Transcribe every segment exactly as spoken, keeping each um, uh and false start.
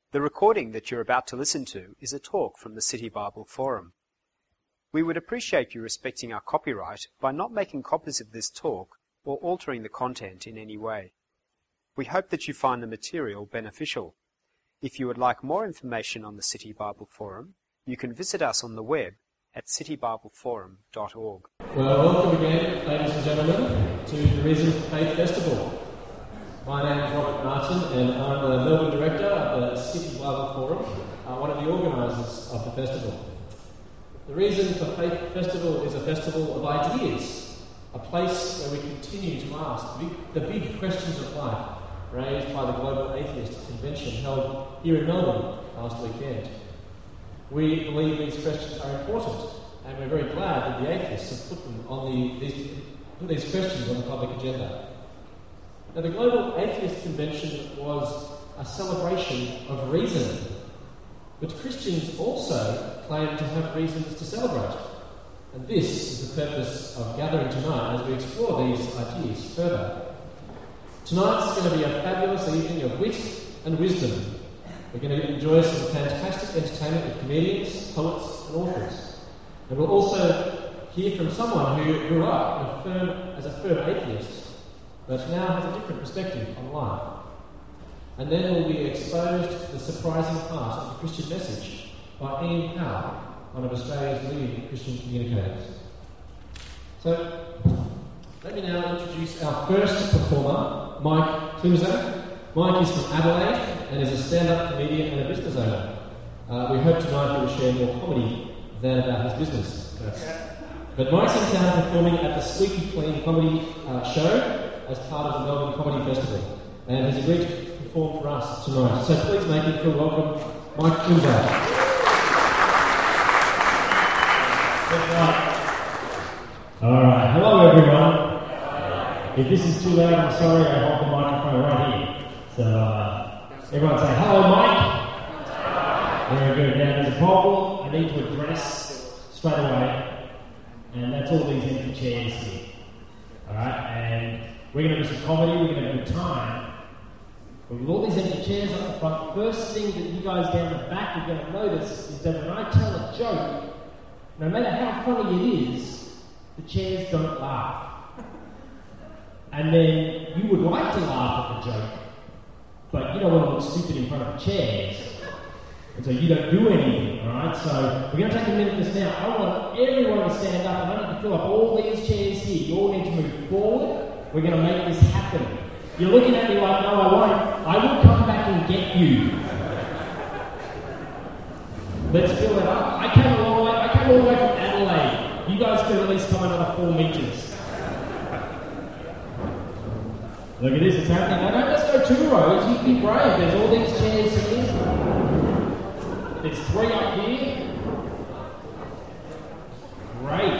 The recording that you're about to listen to is a talk from the City Bible Forum. We would appreciate you respecting our copyright by not making copies of this talk or altering the content in any way. We hope that you find the material beneficial. If you would like more information on the City Bible Forum, you can visit us on the web at city bible forum dot org. Well, welcome again, ladies and gentlemen, to the Reason for Faith Festival. My name is Robert Martin, and I'm the Melbourne Director of the City Bible Forum, uh, one of the organisers of the festival. The Reason for Faith Festival is a festival of ideas, a place where we continue to ask the big, the big questions of life raised by the Global Atheist Convention held here in Melbourne last weekend. We believe these questions are important, and we're very glad that the atheists have put them on the these, put these questions on the public agenda. Now, the Global Atheist Convention was a celebration of reason, but Christians also claim to have reasons to celebrate. And this is the purpose of gathering tonight as we explore these ideas further. Tonight's going to be a fabulous evening of wit and wisdom. We're going to enjoy some fantastic entertainment with comedians, poets and authors. And we'll also hear from someone who grew up in a firm, as a firm atheist, but now has a different perspective on life. And then we'll be exposed to the surprising part of the Christian message by Ian Powell, one of Australia's leading Christian communicators. So, let me now introduce our first performer, Mike Klimczak. Mike is from Adelaide and is a stand-up comedian and a business owner. Uh, we hope tonight he will share more comedy than about his business. That's... But Mike's in town performing at the Squeaky Clean Comedy uh, Show as part of the Melbourne Comedy Festival, and has agreed to perform for us tonight. So please make him feel welcome, Mike Klimczak. Alright, hello everyone. If this is too loud, I'm sorry, I hold the microphone right here. So, uh, everyone say, hello Mike. Very good. Now there's a problem I need to address straight away, and that's all these empty chairs here. Alright, and we're going to do some comedy, we're going to have a good time. But with all these empty chairs up the front, the first thing that you guys down the back are going to notice is that when I tell a joke, no matter how funny it is, the chairs don't laugh. And then you would like to laugh at the joke, but you don't want to look stupid in front of the chairs. And so you don't do anything, alright? So we're going to take a minute just now. I want everyone to stand up, and I need to fill up all these chairs here. You all need to move forward. We're going to make this happen. You're looking at me like, no, I won't. I will come back and get you. Let's fill it up. I came a long way. I came all the way from Adelaide. You guys could at least come another four metres. Look at this, it's happening. Now don't just go two rows. You be brave. There's all these chairs here. There's three up here. Great.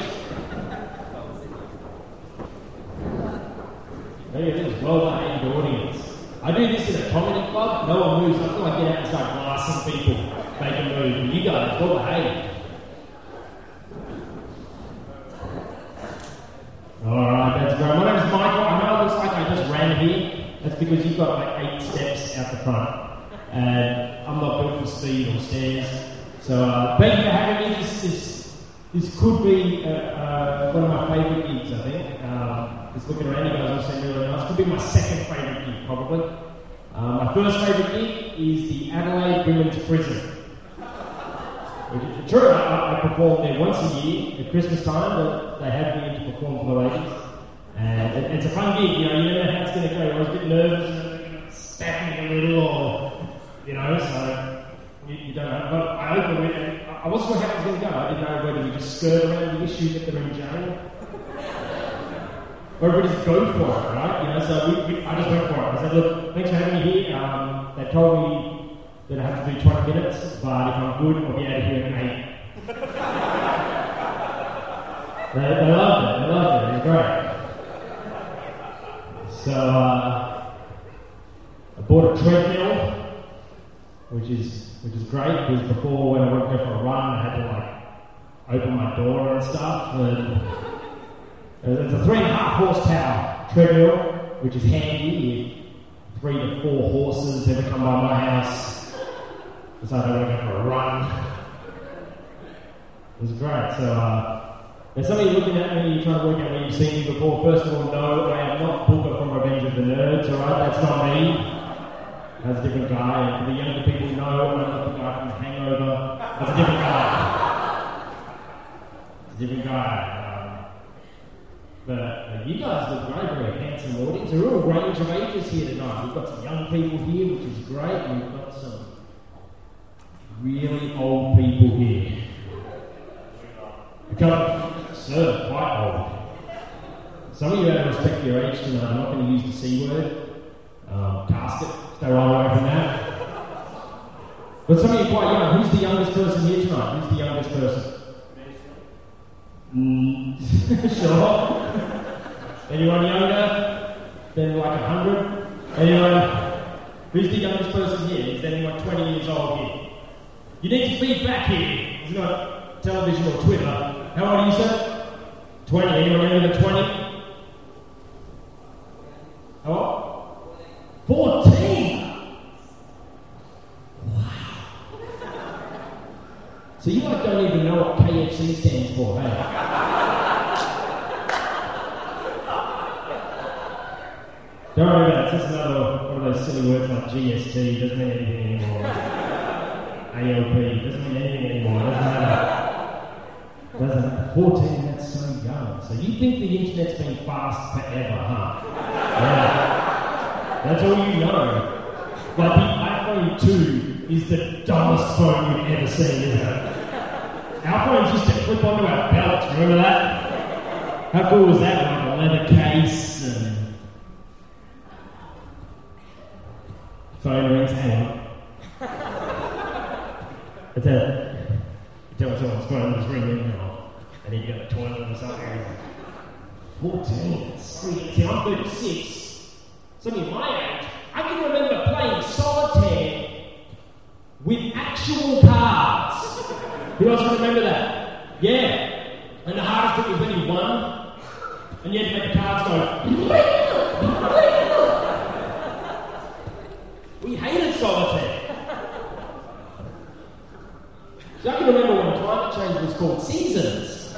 There it is, well-behaved audience. I do this in a comedy club, no one moves. I feel like I get out and start glassing people, make them move. And you guys, well-behaved. Alright, that's great. My name's Michael. I know it looks like I just ran here. That's because you've got like eight steps out the front. And I'm not built for speed or stairs. So uh, thank you for having me. This, this, this could be uh, uh, one of my favourite gigs, I think. Um, Just looking around, you guys all seem really nice. Could be my second favourite gig, probably. Um, my first favourite gig is the Adelaide Women's Prison. Which is true, I, I perform there once a year at Christmas time. They have me in to perform for the ladies. And it, it's a fun gig, you know, you never know how it's going to go. You're always a bit nervous, you know, they're going to stab me a little, or, you know, so you, you don't know. But I open with it, I wasn't sure how it was going to go. I didn't know whether we just skirt around the issue that they're in jail. Or we just go for it, right? You know, so we, we, I just went for it. I said, look, thanks for having me here. Um, they told me that I have to do twenty minutes, but if I'm good, I'll be out of here in eight. they, they loved it. They loved it. It was great. So uh, I bought a treadmill, which is which is great because before when I went to go for a run, I had to like open my door and stuff. And it's a three and a half horsepower treadmill, which is handy if three to four horses ever come by my house. decided I want to go for a run. It was great. So, uh, there's somebody looking at me, trying to work out where you've seen me before. First of all, no, I am not Booker from Revenge of the Nerds, alright? That's not me. That's a different guy. And for the younger people, no, I'm not the guy from Hangover. That's a different guy. It's a different guy. But uh, you guys look great, very handsome audience. We're all a range of ages here tonight. We've got some young people here, which is great, and we've got some really old people here. A couple, sir, quite old. Some of you have to respect your age tonight. I'm not going to use the C word. Um, casket, stay right away from that. But some of you are quite young. Who's the youngest person here tonight? Who's the youngest person? Mm, sure. Anyone younger than like a hundred? Anyone? Who's the youngest person here? Is anyone twenty years old here? You need to feed back here. It's not television or Twitter. How old are you, sir? twenty. Anyone younger than twenty? How old? fourteen! Wow. So you like don't even know what K F C stands for, hey? Don't worry about it, it's just another one of those silly words like G S T, doesn't mean anything anymore. A L P, doesn't mean anything anymore, doesn't matter. Doesn't matter. fourteen, that's so young. So you think the internet's been fast forever, huh? Yeah. That's all you know. Like the iPhone two is the dumbest phone you've ever seen, isn't it? Our phones used to clip onto our belts, remember that? How cool was that? Like a leather case and... Phone rings, hang on. It's a... You tell someone's phone is ringing, or they need to go to the toilet or something. fourteen, sweet. See, I'm thirty-six. Something of my age, I can remember playing solitaire with actual cards. Who else can remember that? Yeah. And the hardest bit was when you won, and you had to make the cards go. We hated solitaire. So I can remember when climate change was called seasons.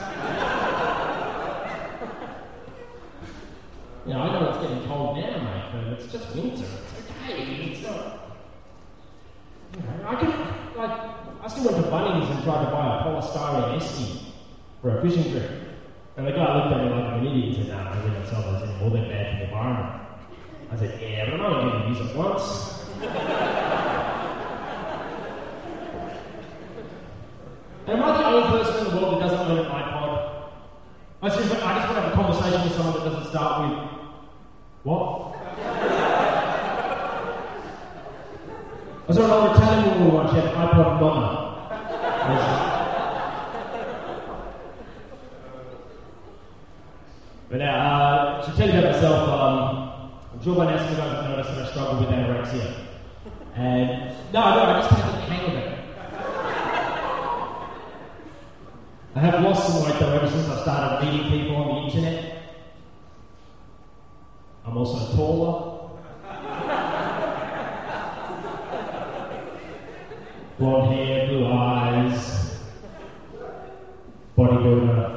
You know, I know it's getting cold now, mate, but it's just winter. It's okay. It's not. You know, I can, like, I still went to Bunnings and tried to buy a polystyrene esky for a fishing trip. And the guy looked at me like I'm an idiot and said, no, no, we don't sell those anymore, they're bad for the environment. I said, yeah, but I'm only going to use it once. And am I the only person in the world that doesn't own an iPod? I just, I just want to have a conversation with someone that doesn't start with, what? I saw an old Italian woman once, she had an iPod Mama. But now, uh, to tell you about myself, um, I'm sure by now some of you guys have noticed that I struggle with anorexia. And, no, no, I just can't get the hang of it. I have lost some weight though ever since I started meeting people on the internet. I'm also taller. Blonde hair, blue eyes, bodybuilder.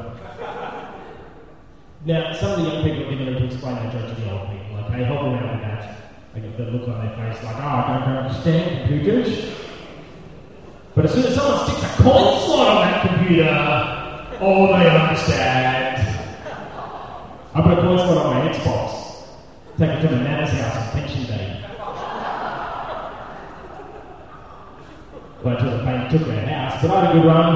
Now, some of the young people are going to explain that joke to the old people. Like, hey, help them out with that. Like, the look on their face, like, oh, I don't understand computers. But as soon as someone sticks a coin slot on that computer, oh, they understand. I put a coin slot on my Xbox. Take it to the nana's house on pension day. Well, until the bank took their house, but I had a good run.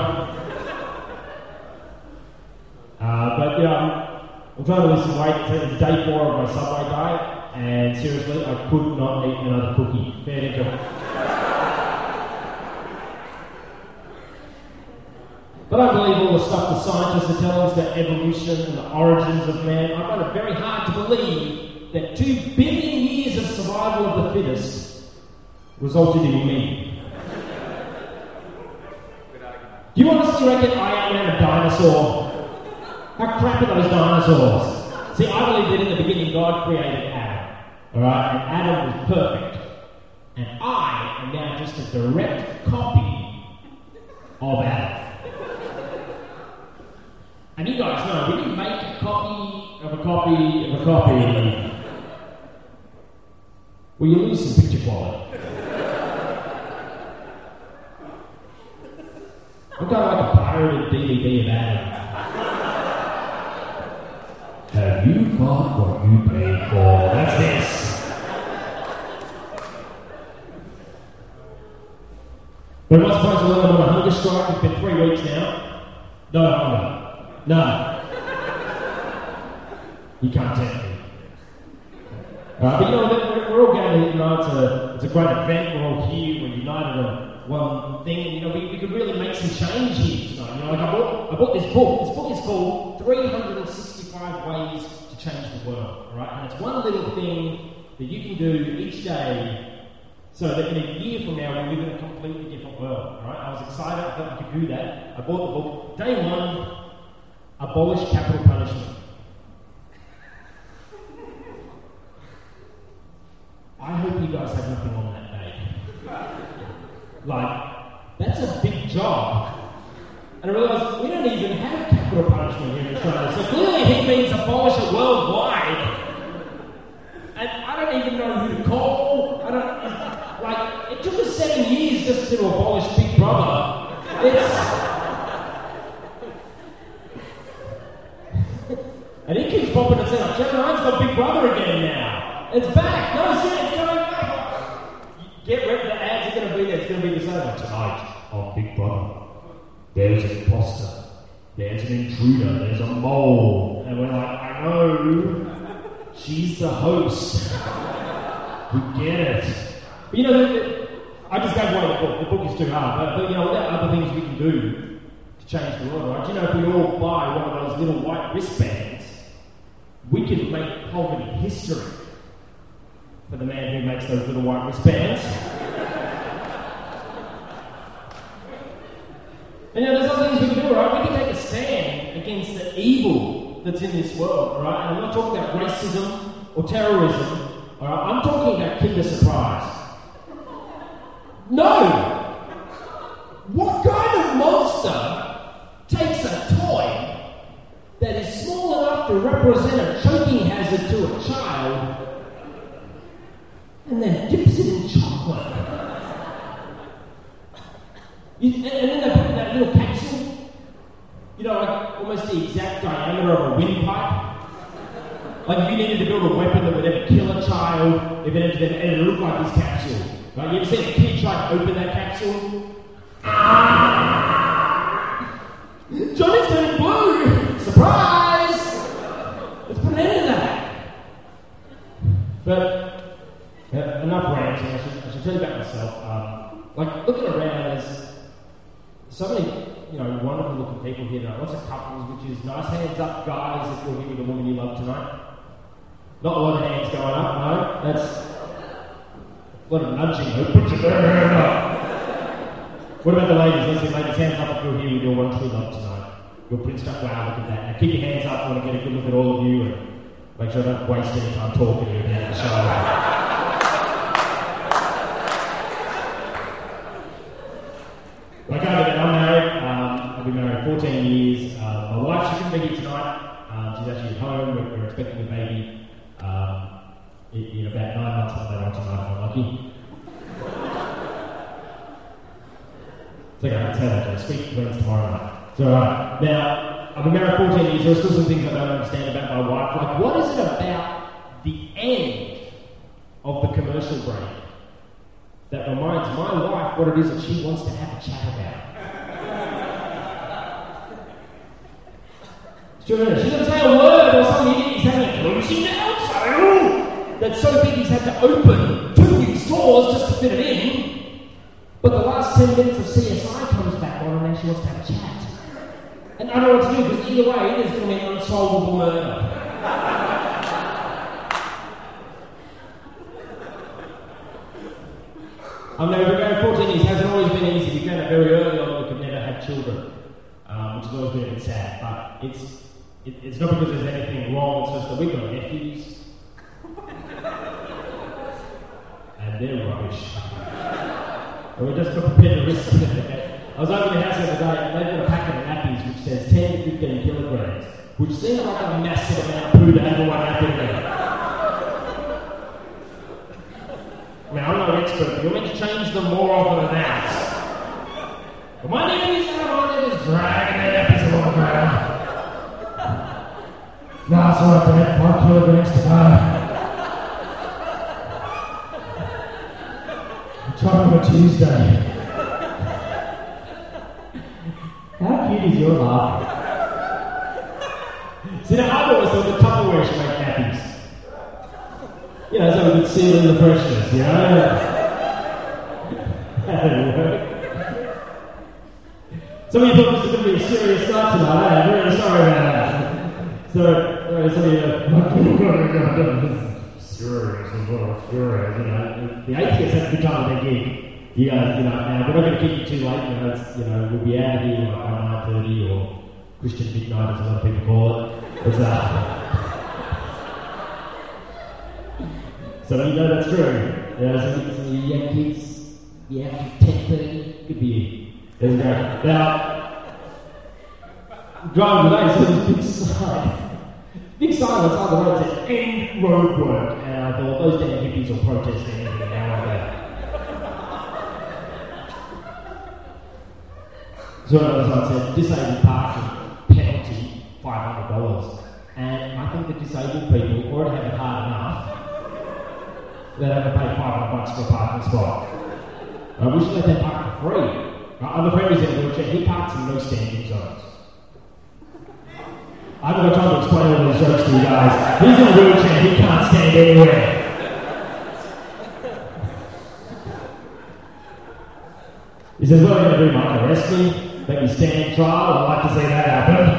Uh, but yeah, I'm, I'm trying to lose some weight. It's day four of my Subway diet, and seriously, I could not eat another cookie. Fair dinkum. But I believe all the stuff the scientists are telling us about evolution and the origins of man. I find it very hard to believe that two billion years of survival of the fittest resulted in me. Do you honestly reckon I am a dinosaur? How crap are those dinosaurs? See, I believe that in the beginning God created Adam. Alright? And Adam was perfect. And I am now just a direct copy of Alf. And you guys know, when you make a copy of a copy of a copy, well, you lose some picture quality. I'm kind of like a pirated D V D of Adam. Have you got what you paid for? That's this. But what's supposed to learn about a hunger strike? It's been three weeks now. No hunger. No. You can't tempt me. Uh, but you know, we're, we're all gathered, you know, it's a, it's a great event, we're all here, we're united on one thing, and you know, we, we could really make some change here tonight. You know, like I bought, I bought this book. This book is called three hundred sixty-five Ways to Change the World, right? And it's one little thing that you can do each day so that in a year from now we live in a completely different world, right? I was excited, I thought I could do that. I bought the book. Day one, abolish capital punishment. I hope you guys have nothing on that day. Like, that's a big job. And I realised we don't even have capital punishment here in Australia. So clearly he means abolish it worldwide. And I don't even know who to call. I don't, like, it took us seven years just to abolish Big Brother. It's... and he keeps popping and saying, Channel nine's got Big Brother again now. It's back! No, shit, it's coming back! Get ready, the ads are going to be there, it's going to be the same. Tonight on Big Brother, there's an imposter, there's an intruder, there's a mole. And we're like, I know, she's the host. We get it. But you know, the, the, I just gave away the book. The book is too hard. But, but you know, there are other things we can do to change the world, right? You know, if we all buy one of those little white wristbands, we can make poverty history. For the man who makes those little white wristbands. And you know, there's other things we can do, right? We can take a stand against the evil that's in this world, right? And I'm not talking about racism or terrorism, all right? I'm talking about Kinder Surprise. No! What kind of monster takes a toy that is small enough to represent a choking hazard to a child and then dips it in chocolate? You, and, and then they put in that little capsule, you know, like almost the exact diameter of a windpipe. Like if you needed to build a weapon that would ever kill a child, if it entered them, and it looked like this capsule. Right? You ever seen a kid try to open that capsule? Johnny's turning blue! Surprise! Let's put an end to that. But Uh, enough ranting, I should, I should tell you about myself. Um, like, looking around, there's so many, you know, wonderful looking people here tonight. Lots of couples, which is nice. Hands up, guys, if you're here with a woman you love tonight. Not a lot of hands going up, no. That's a lot of nudging. Oh, put your hand up. What about the ladies? Let's see, ladies, hands up if you're here with your one true love tonight. Your Prince Cup, wow, look at that. Now keep your hands up, I want to get a good look at all of you and make sure I don't waste any time talking to you about the show. Like I said, I'm married. Um, I've been married fourteen years. Uh, my wife, she couldn't be here tonight. Um, she's actually at home. We're, we're expecting a baby um, in, in about nine months. I'll let her on tonight if I'm lucky. It's okay, I can tell that. Speak twins tomorrow night. It's alright. Now, I've been married fourteen years. There are still some things I don't understand about my wife. Like, what is it about the end of the commercial break that reminds my wife what it is that she wants to have a chat about? She's going to say a word or something. He's having a closing out that's so big he's had to open two new stores just to fit it in. But the last ten minutes of C S I comes back on and now she wants to have a chat. And I don't know what to do because either way there's going to be an unsolvable murder. I'm now we're going fourteen years. It hasn't always been easy. We found out very early on we could never have children, um, which has always been a bit sad. But it's it, it's not because there's anything wrong. It's just that we've got nephews, and and they're rubbish. And we're just not prepared to risk it. I was over the house the other day, and they've got a packet of nappies which says ten to fifteen kilograms, which seems like a massive amount of poo to have one nappy there. I mean, I'm no expert, but you're meant to change them more often than that. But my nappies are on there just dragging their nappies along the ground. No, it's alright, Dad, five kilograms to go. Try on a Tuesday. How cute is your laugh? See, now I've always thought the Tupperware should make nappies. You know, so we could seal in the freshness, you know? That didn't work. Some of you thought this was going to be a serious night tonight, eh? I'm really sorry about that. So, uh, some of you are Sure, sure, you know, the atheists have to become their gig. You guys, you know, now we're not going to keep you too late, you know, it's, you know, we'll be out of here like by nine thirty or Christian midnight as a lot of people call it. It's, uh, so you know that's true. You know, some, some of you young kids, yeah, ten thirty, good for you. There we go. Now, driving today, so there's a big sign. Big sign on the side of the road says, end road work. And I thought, those damn hippies will protest anything now or then. So another sign said, disabled parking, penalty, five hundred dollars. And I think the disabled people already have it hard enough. They have to pay five hundred bucks for a parking spot. I wish they let them park for free. My other friend is in a wheelchair, he parks in no standing zones. I haven't got time to explain all these jokes to you guys. He's in a wheelchair, he can't stand anywhere. He says, what are you going to do, Mike? Arrest me? Make me stand trial? I'd like to see that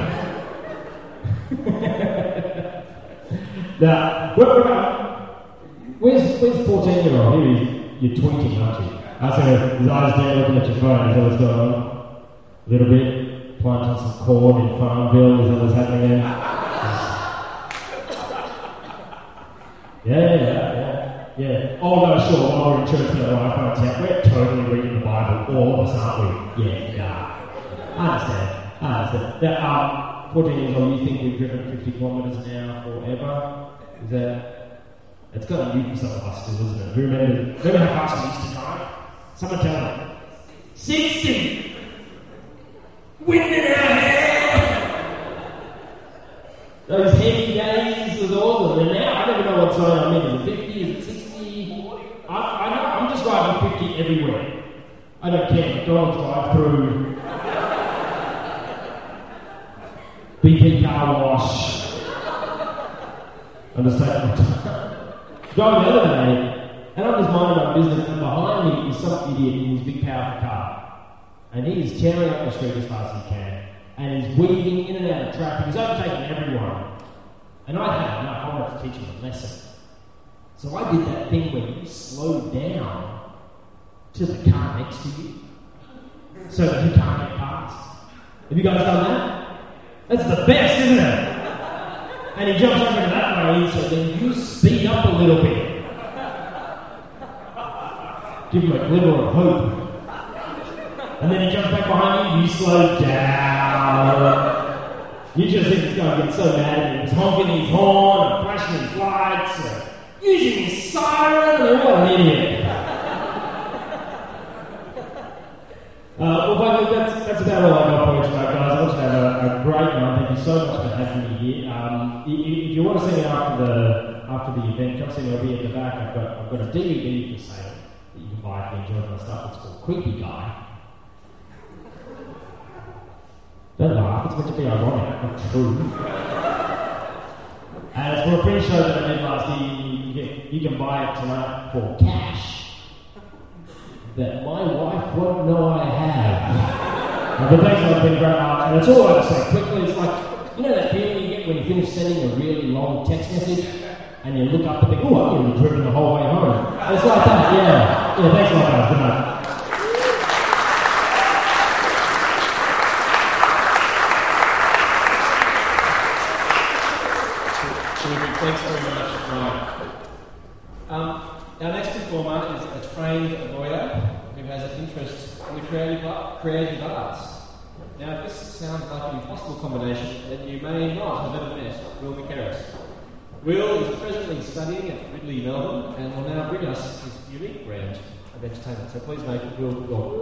happen. Now, what about, where's, where's the fourteen-year-old? Here he is. You're tweeting, aren't you? I said, his eyes down looking at your phone. Is that what's going on? A little bit. Planting some corn in Farmville, is that what's happening there? Yeah, yeah, yeah, yeah. Oh no, sure, while we're in church with our iPhones out, we're totally reading the Bible, all of us, aren't we? Yeah, yeah. I understand, I understand. Now, um, fourteen years old, you think we've driven fifty kilometres an hour forever? Is that... It's kind of new for some of us still, isn't it? Do you remember, remember how fast we used to drive? Someone tell me. sixty! Wind in our hair! Those heavy days was awesome, and now I don't even know what's going on. I mean, is it fifty, is it sixty, forty? I, I know, I'm just driving fifty everywhere. I don't care. McDonald's drive through. B P car wash. I'm just taking my time. Driving the other day, and I'm just minding my business, and behind me is some idiot in his big powerful car. And he is tearing up the street as fast as he can, and he's weaving in and out of traffic. He's overtaking everyone. And I had enough. I wanted to teach him a lesson. So I did that thing where you slow down to the car next to you, so that he can't get past. Have you guys done that? That's the best, isn't it? And he jumps over to that lane, so then you speed up a little bit. Give him a glimmer of hope. And then he jumps back behind you, you slow down. You just think he's going to get so mad at him. He's honking his horn, and flashing his lights, and using his siren, and what an idiot. uh, well, by that's, that's about all I got for you tonight, guys. I want you to have a, a great night. Thank you so much for having me here. Um, if, if you want to see me after the after the event, come see me. I'll be at the back. I've got, I've got a D V D for sale that you can buy if you enjoy my stuff. It's called Creepy Guy. Don't laugh, it's meant to be ironic, not true. And it's for a free show that I did last year. You, you, you can buy it tonight for cash that my wife won't know I have. But thanks for being great art. And it's all over so quickly. It's like, you know that feeling you get when you finish sending a really long text message and you look up and think, oh, I'm going to be driven the whole way home. And it's like that, yeah. Yeah, thanks a lot, guys. Good night. Thanks very much, Ryan. Um, our next performer is a trained lawyer who has an interest in the creative, creative arts. Now, if this sounds like an impossible combination, then you may not have ever met Will McKerris. Will is presently studying at Ridley, Melbourne, and will now bring us his unique brand of entertainment. So please make Will welcome.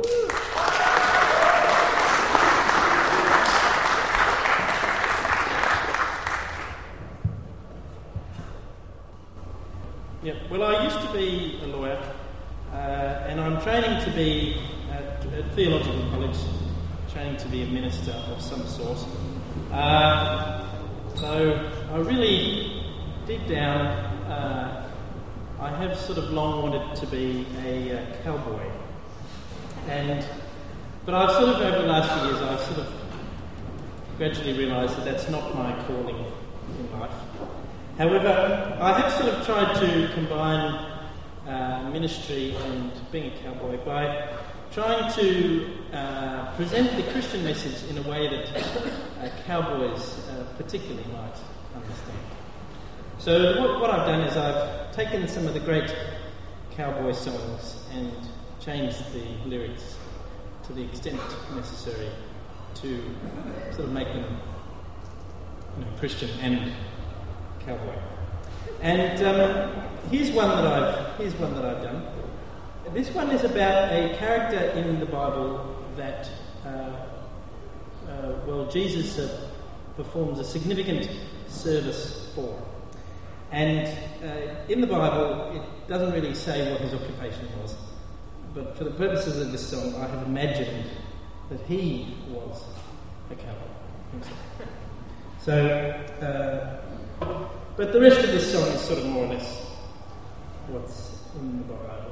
Yeah, well, I used to be a lawyer, uh, and I'm training to be at, at theological college, training to be a minister of some sort. Uh, so I really, deep down, uh, I have sort of long wanted to be a uh, cowboy, and but I've sort of over the last few years, I've sort of gradually realised that that's not my calling in life. However, I have sort of tried to combine uh, ministry and being a cowboy by trying to uh, present the Christian message in a way that uh, cowboys uh, particularly might understand. So what, what I've done is I've taken some of the great cowboy songs and changed the lyrics to the extent necessary to sort of make them, you know, Christian and cowboy. And um, here's one that I've here's one that I've done. This one is about a character in the Bible that uh, uh, well Jesus uh, performs a significant service for. And uh, in the Bible, it doesn't really say what his occupation was, but for the purposes of this song, I have imagined that he was a cowboy. So. Uh, But the rest of this song is sort of more or less what's in the Bible.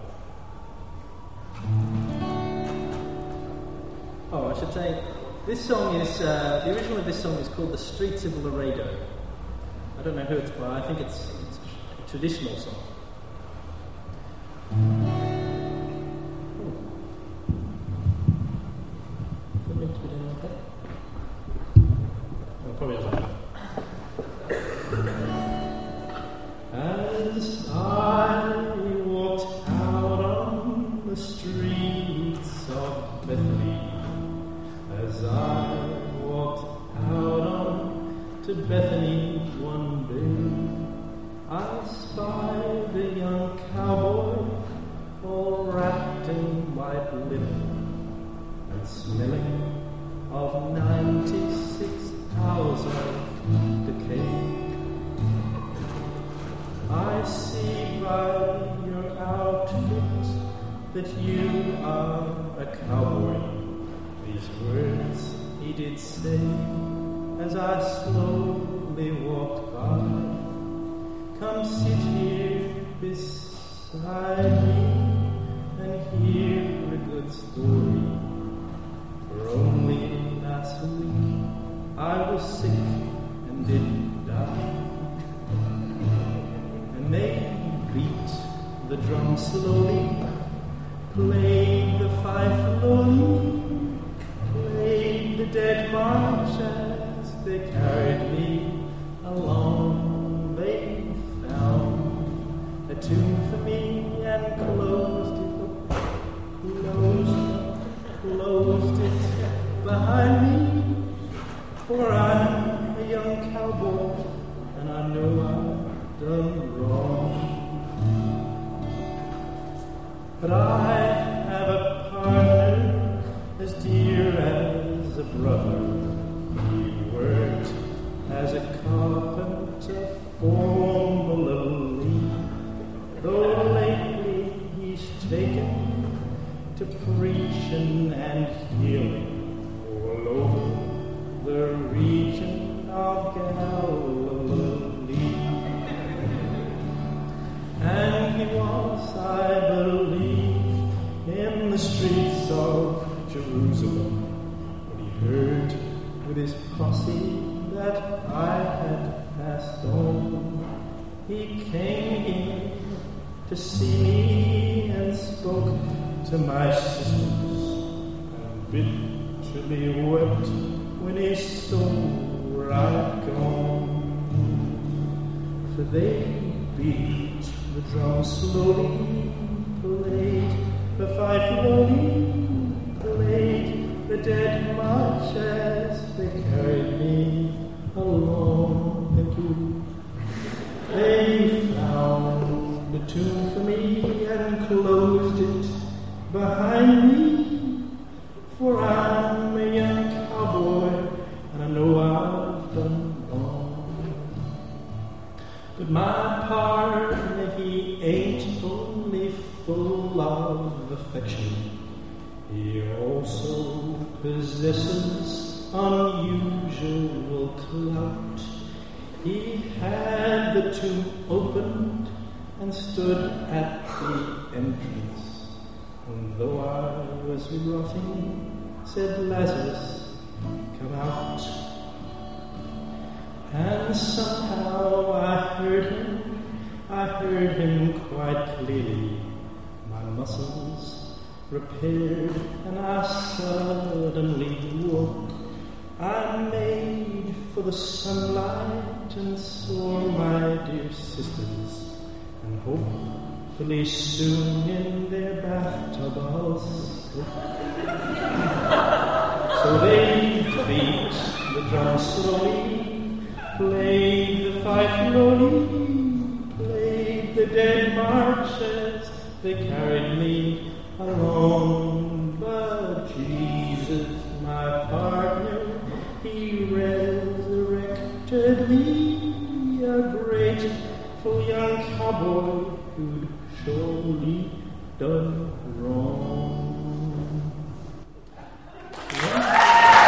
Oh, I should say, this song is, uh, the original of this song is called The Streets of Laredo. I don't know who it's by, I think it's, it's a traditional song. Is it meant to be done like that? Oh, probably not. As I walked out on the streets of Bethany, as I walked out on to Bethany one day, I spied a young cowboy all wrapped in white linen and smelling of ninety-six hours of decay. I see by your outfit that you are a cowboy. These words he did say as I slowly walked by. Come sit here beside me and hear a good story. For only last week I was sick and did die. And they beat the drum slowly, played the fife lowly, played the dead march as they carried me along. They found a tomb for me and closed it, closed, closed it behind me. For I'm a young cowboy and I know I've done wrong. But I have a partner as dear as a brother. He worked as a carpenter formerly, though lately he's taken to preaching and healing all over the region of Galilee. And he was, I believe, in the streets of Jerusalem when he heard with his posse that I had passed on. He came here to see me and spoke to my sisters and bitterly wept when he saw where I'd gone. For they beat the drum slowly, played the fife rolling played the dead march as they carried me along the queue. They found a tomb for me and closed it behind me, for I'm a young cowboy and I know I've done wrong. But my partner, he ain't only full of affection, he also possesses unusual clout. He had the tomb opened and stood at the entrance, and though I was rotting, said, "Lazarus, come out." And somehow I heard him, I heard him quite clearly. My muscles repaired and I suddenly woke. I made for the sunlight and saw my dear sisters, and hopefully soon in their bathtub I'll slip. So they beat the drum slowly, played the fife slowly, played the dead march as they carried me along. But Jesus, my partner, he resurrected me, a grateful young cowboy who'd surely done wrong. Yeah.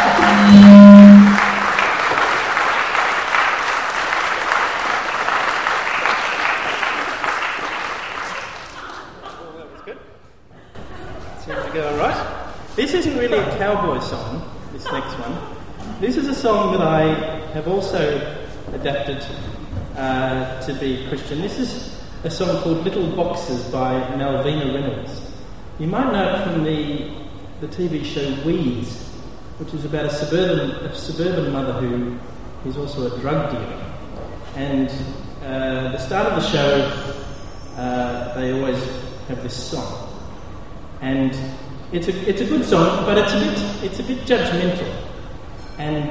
This isn't really a cowboy song, this next one. This is a song that I have also adapted uh, to be Christian. This is a song called Little Boxes by Malvina Reynolds. You might know it from the, the T V show Weeds, which is about a suburban, a suburban mother who is also a drug dealer. And uh, at the start of the show, uh, they always have this song. And It's a it's a good song, but it's a bit it's a bit judgmental, and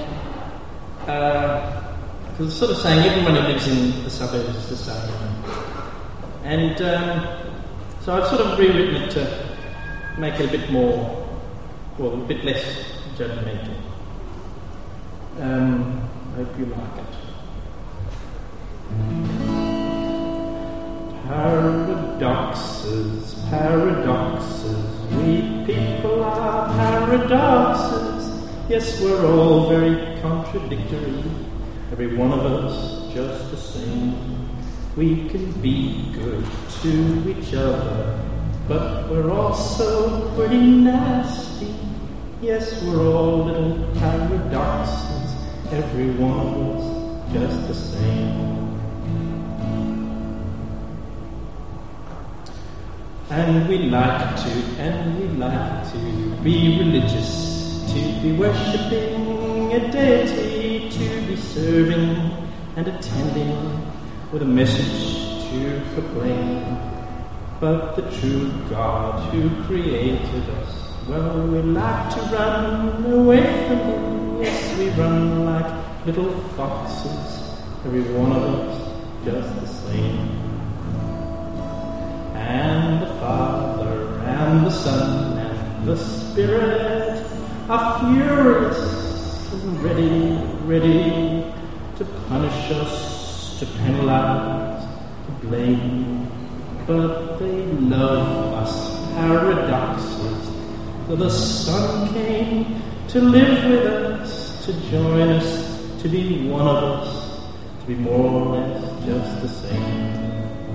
uh, it's sort of saying everyone who lives in the suburbs is the same. And um, so I've sort of rewritten it to make it a bit more, well, a bit less judgmental. Um, I hope you like it. Paradoxes, paradoxes, we people are paradoxes. Yes, we're all very contradictory, every one of us just the same. We can be good to each other, but we're also pretty nasty. Yes, we're all little paradoxes, every one of us just the same. And we like to, and we like to be religious, to be worshipping a deity, to be serving and attending with a message to proclaim. But the true God who created us, well, we like to run away from him. Yes, we run like little foxes, every one of us just the same. And the Father and the Son and the Spirit are furious and ready, ready to punish us, to penalize, to blame. But they love us paradoxes, for the Son came to live with us, to join us, to be one of us, to be more or less just the same.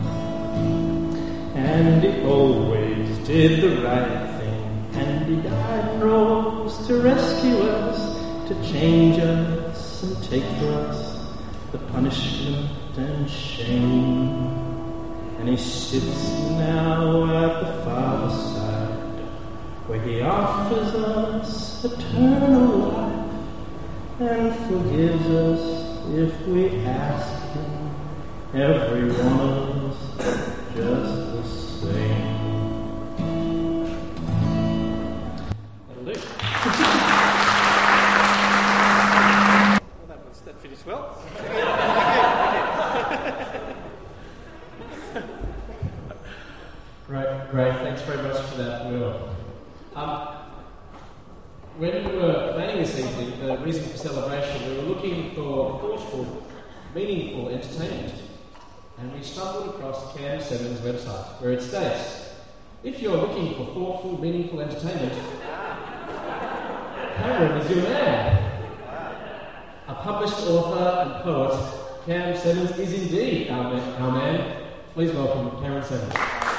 And he always did the right thing, and he died and rose to rescue us, to change us and take for us the punishment and shame. And he sits now at the Father's side, where he offers us eternal life, and forgives us if we ask him, every one of us just the same. Well, that, was, that finished well. Great, great. Thanks very much for that, Will. Um, when we were planning this evening, the reason for celebration, we were looking for thoughtful, meaningful entertainment. And we stumbled across Cam seven's website, where it states, if you're looking for thoughtful, meaningful entertainment, Cameron is your man. A published author and poet, Cam Sevens is indeed our man. Our man. Please welcome Cameron Sevens.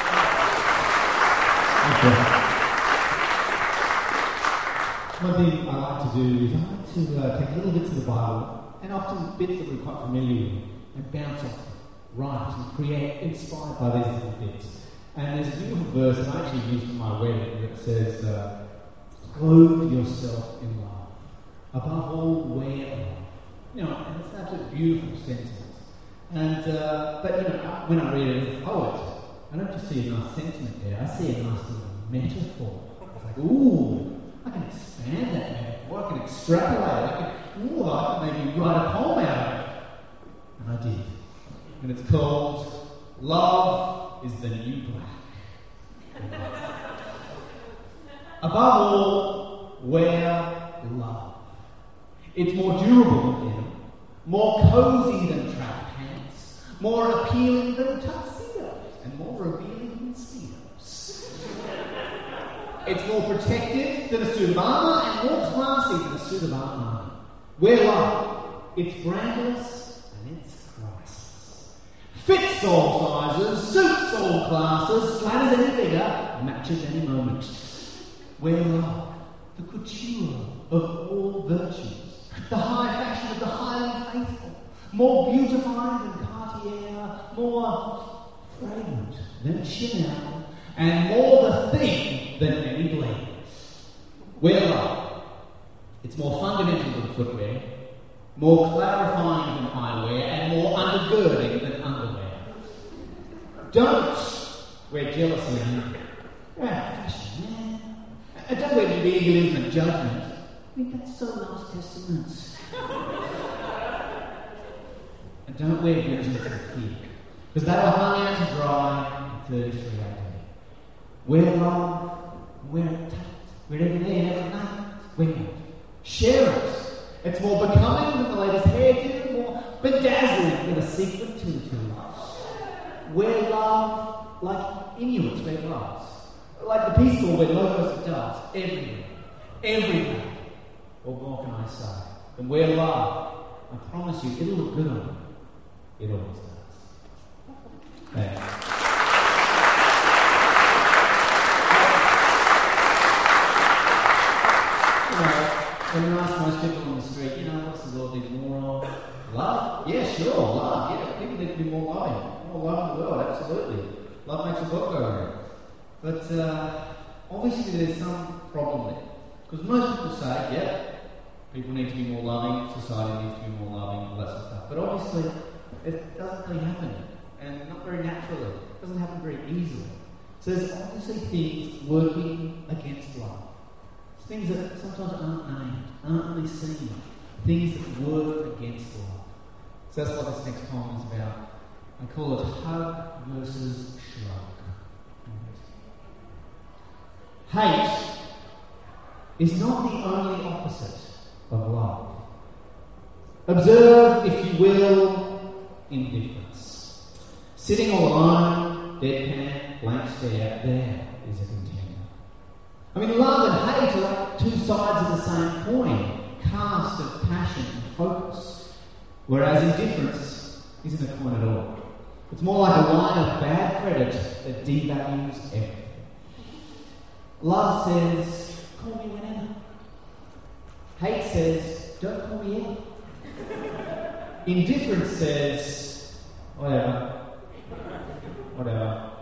Thank you. One thing I like to do is I like to uh, take little bits of the Bible, and often bits that we're quite familiar with, and bounce off them, write and create, inspired by these little bits. And there's a beautiful verse that I actually used for my wedding that says, uh, clothe yourself in love. Above all, wear love. You know, and it's an absolutely beautiful sentence. And, uh, but, you know, when I read it as a poet, I don't just see a nice sentiment there, I see a nice little metaphor. It's like, ooh, I can expand that metaphor, I can extrapolate it, I can, ooh, I can maybe write a poem out of it. And I did. And it's called Love is the New Black. Above all, wear love. It's more durable than denim, more cozy than track pants, more appealing than tuxedos, and more revealing than speedos. It's more protective than a suit of armour, and more classy than a suit of armour. Wear love. It's brandless and it's priceless. Fits all sizes, suits all classes, slatters any bigger, matches any moment. Wear love, the couture of all virtues, the high fashion of the highly faithful, more beautifying than Cartier, more fragrant than Chanel, and more the thing than any blade. Wear love. It's more fundamental than footwear, more clarifying than eyewear, and more undergirding than underwear. Don't wear jealousy and anger. You're out of fashion, man. And don't wear legalism and judgment. I mean, that's so last testament. And don't wear vengeance and fear, because that'll hang out to dry in thirty-three A D. Wear love, wear it tight, wear it every day and every night, wear it. Share it. It's more becoming than the latest hairdo, more bedazzling than a sequin tutu. Wear love like Inuits wear gloves, like the Peace Corps wear logos of doves everywhere, everywhere. What more can I say? And wear love. I promise you, it'll look good on you. It always does. Thanks. You know, when you ask most people on the street, you know, what's the world need more of? Love? Yeah, sure, love. Yeah, people need to be more loving. More love in the world, absolutely. Love makes the world go round. But uh, obviously there's some problem there. Because most people say, yeah, people need to be more loving, society needs to be more loving, all that sort of stuff. But obviously it doesn't really happen. And not very naturally. It doesn't happen very easily. So there's obviously things working against love. It's things that sometimes aren't named, aren't really seen. Things that work against love. So that's what this next poem is about. I call it Hug versus Shrug. Hate is not the only opposite of love. Observe, if you will, indifference. Sitting all alone, deadpan, blank stare, there is a contender. I mean, love and hate are like two sides of the same coin, cast of passion and focus, whereas indifference isn't a coin at all. It's more like a line of bad credit that devalues everything. Love says, call me whenever. Hate says, don't call me ever. Indifference says, whatever. Whatever.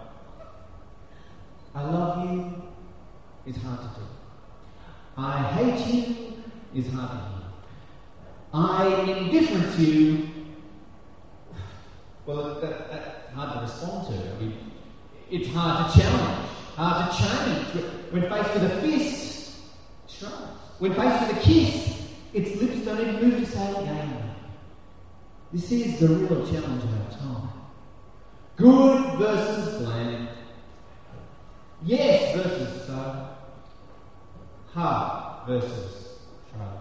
I love you is hard to do. I hate you is hard to hear. I indifference you, well, that, that's hard to respond to. I mean, it's hard to challenge, hard to change. When faced with a fist, it shrugs. When faced with a kiss, its lips don't even move to say it again. This is the real challenge of our time. Good versus bland. Yes versus so. Hard versus shrug.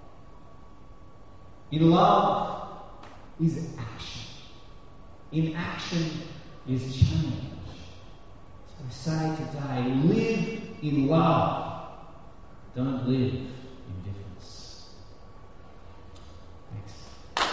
In love is action. In action is change. So I say today, live in love. Don't live in difference. Thanks.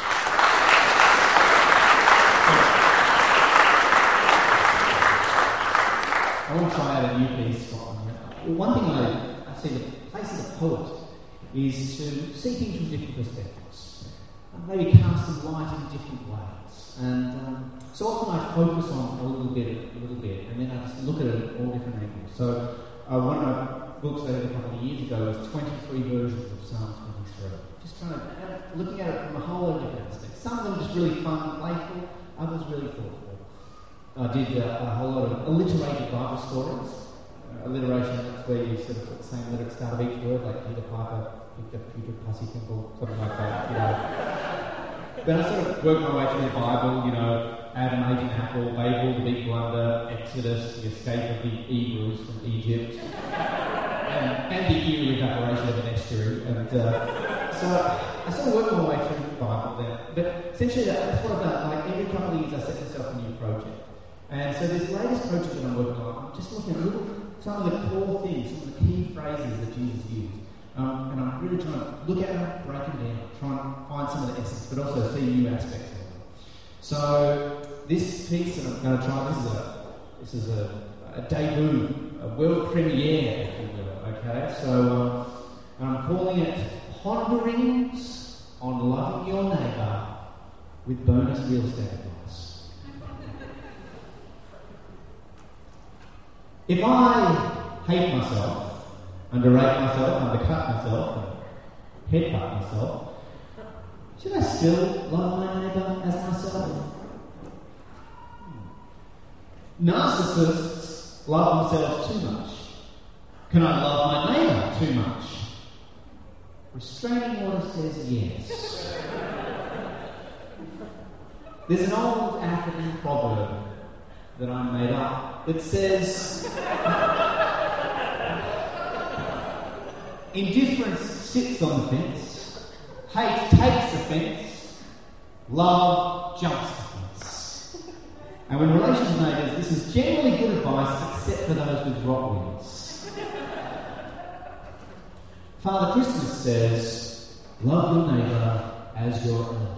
I want to try out a new piece. One thing I, I see the place of the poet is to see things from different perspectives. And maybe cast some light in different ways. And um, so often I focus on a little bit, a little bit, and then I just look at it at all different angles. So uh, one of my books I did a couple of years ago was twenty-three versions of Psalm twenty-three. Just trying to, uh, looking at it from a whole lot of different aspects. Some of them just really fun and playful, others really thoughtful. I did uh, a whole lot of alliterated Bible stories. Uh, alliteration, that's where you sort of put the same letter at the start of each word, like Peter Piper, Victor, Peter, Pussy, Pimple, something like that, you know. Then I sort of worked my way through the Bible, you know, Adam, Age and Apple, Babel, the Big Blunder, Exodus, the escape of the Hebrews from Egypt, and, and the eerie evaporation of an estuary. And uh, so I sort of worked my way through the Bible there. But essentially that's what I've done. Like every couple of years I set myself a new project. And so this latest project that I'm working on, I'm just looking at little, some of the core things, some of the key phrases that Jesus used. Um, and I'm really trying to look at them, break them down, try and find some of the essence, but also see new aspects of them. So this piece that I'm going to try, this is a this is a, a debut, a world premiere, if you will. Okay, so um, I'm calling it Ponderings on Loving Your Neighbour with Bonus Real Estate Advice. If I hate myself, underrate myself, undercut myself, and headbutt myself, should I still love my neighbour as myself? Narcissists love themselves too much. Can I love my neighbour too much? Restraining order says yes. There's an old African proverb that I made up that says, indifference sits on the fence, hate takes the fence, love jumps the fence. And when relations neighbours, this is generally good advice except for those with rock wheels. Father Christmas says, love your neighbour as your own.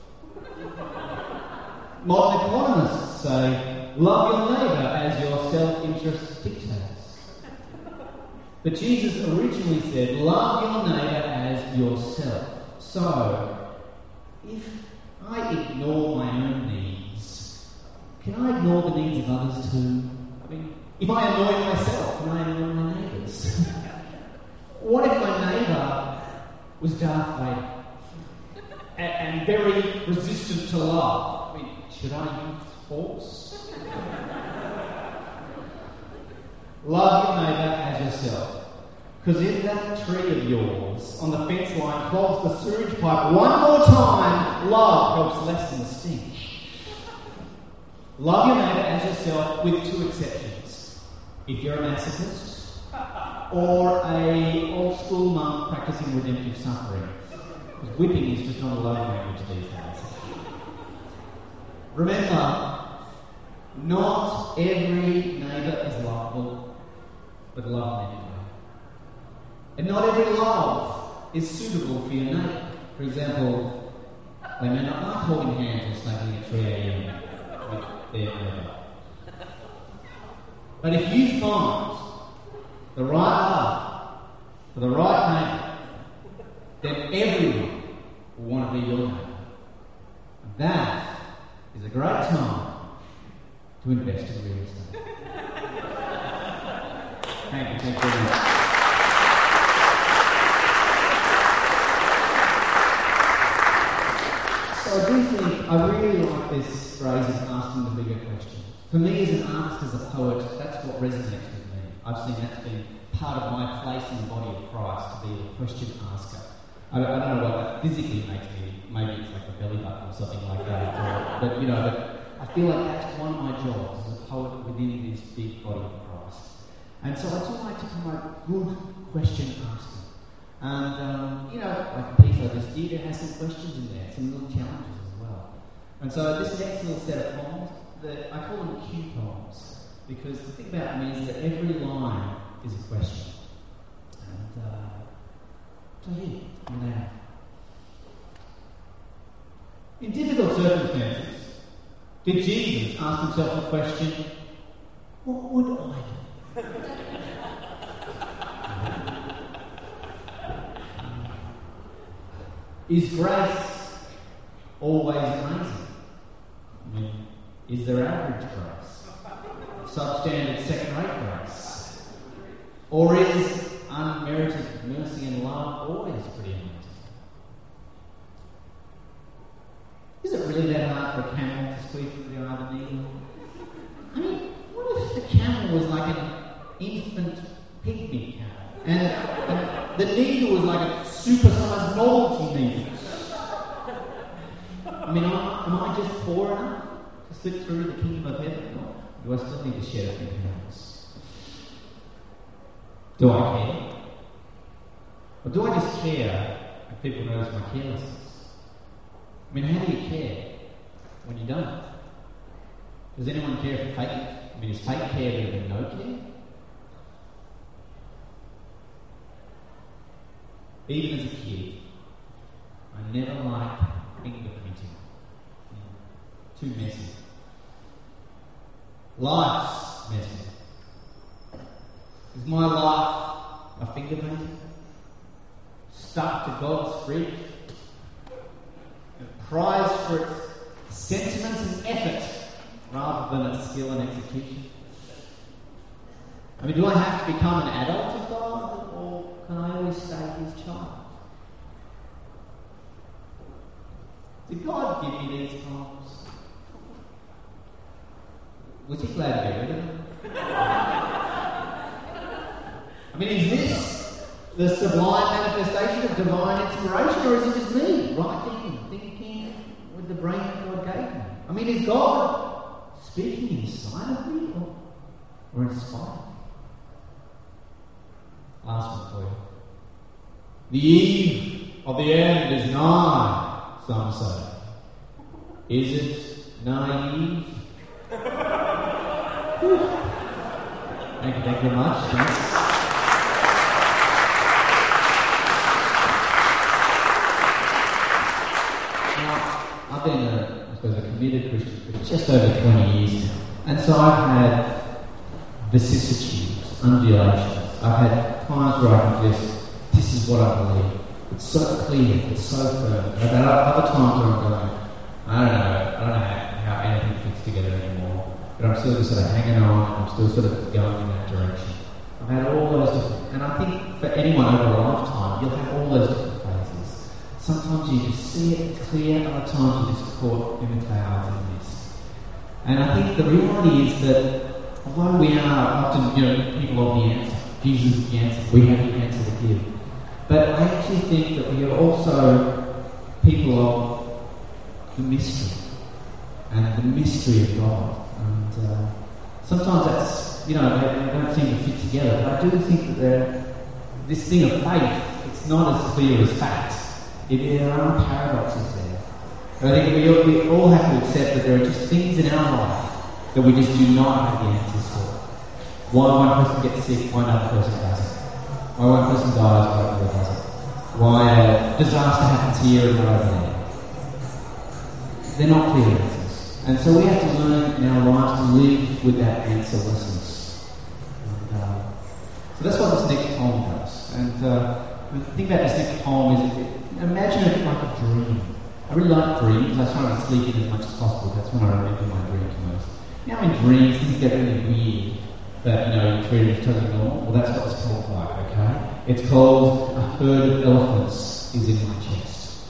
Modern economists say, love your neighbour as your self-interest dictates. But Jesus originally said, love your neighbour as yourself. So, if I ignore my own needs, can I ignore the needs of others too? I mean, if I annoy myself, can I annoy my neighbours? What if my neighbour was Darth Vader and, and very resistant to love? I mean, should I use force? Love your neighbour as yourself. Because if that tree of yours on the fence line clogs the sewage pipe one more time, love helps lessen the stench. Love your neighbour as yourself with two exceptions. If you're a masochist, or a old school monk practicing redemptive suffering. Because whipping is just not a love language these days. Remember, not every neighbour is lovable, but love them anyway. And not every love is suitable for your neighbour. For example, they may not like holding hands or snagging at three a.m. with their neighbour. But if you find the right love for the right neighbour, then everyone will want to be your neighbour. And that is a great time to invest in real estate. Thank you, thank you very much. So I do think, I really like this phrase of asking the bigger question. For me as an artist, as a poet, that's what resonates with me. I've seen that's been part of my place in the body of Christ, to be a question asker. I, I don't know what that physically makes me. Maybe it's like a belly button or something like that. Or, but, you know, but I feel like that's one of my jobs as a poet within this big body of Christ. And so I do like to promote good question asking. And, um, you know, like the piece I just did, it has some questions in there, some little challenges as well. And so this next little set of poems, the, I call them cue poems, because the thing about them is that every line is a question. And, uh, so here, here they are. In difficult circumstances, did Jesus ask himself the question, what would I do? Is grace always amazing? I mean, is there average grace? Substandard second-rate grace? Or is unmerited mercy and love always pretty amazing? Is it really that hard for a camel to squeeze through the eye of a needle? I mean, what if the camel was like an infant pygmy camel? And, and the needle was like a super-sized novelty needle? I mean, am, am I just poor enough to slip through the kingdom of heaven? Or do I still need to shed a few pounds? Do I care? Or do I just care if people notice my carelessness? I mean, how do you care when you don't? Does anyone care for fake? I mean, is fake care better than no care? Even as a kid, I never liked fingerprinting. Too messy. Life's messy. Is my life a fingerprinting? Stuck to God's fridge? Prized for its sentiments and effort rather than its skill and execution? I mean, do I have to become an adult of God, or can I always stay his child? Did God give me these poems? Was he glad to get rid of them? I mean, is this the sublime manifestation of divine inspiration, or is it just me writing, thinking with the brain that God gave me? I mean, is God speaking inside of me, or, or in spite of me? Last one for you. The eve of the end is nigh, some say. Is it naive? Thank you, thank you very much. Thanks. I've been a, I suppose, a committed Christian for just over twenty years now. And so I've had vicissitudes, undulations. I've had times where I can just, this is what I believe. It's so clear, it's so firm. I've had other times where I'm going, I don't know, I don't know how, how anything fits together anymore. But I'm still just sort of hanging on, I'm still sort of going in that direction. I've had all those different, and I think for anyone over a lifetime, you'll have all those different phases. Sometimes you just see it clear, other times you're just caught in the clouds and this. And I think the reality is that although we are often, you know, people of the answer, Jesus is the answer, we have the answer to give. But I actually think that we are also people of the mystery, and the mystery of God. And uh, sometimes that's, you know, they, they don't seem to fit together. But I do think that this thing of faith, it's not as clear as fact. It, there are paradoxes there. And I think we all, we all have to accept that there are just things in our life that we just do not have the answers for. Why one person gets sick, why another person doesn't. Why one person dies, why another doesn't. Why a disaster happens here and not over there. They're not clear answers. And so we have to learn in our lives to live with that answerlessness. And, uh, so that's what this next poem does. And uh, the thing about this next poem is, it, imagine it like a dream. I really like dreams. I try to sleep in as much as possible. That's when I remember my dreams most. You know, in dreams, things get really weird. That, you know, you treat it as totally normal. Well, that's what this poem's like, okay? It's called A Herd of Elephants is in My Chest.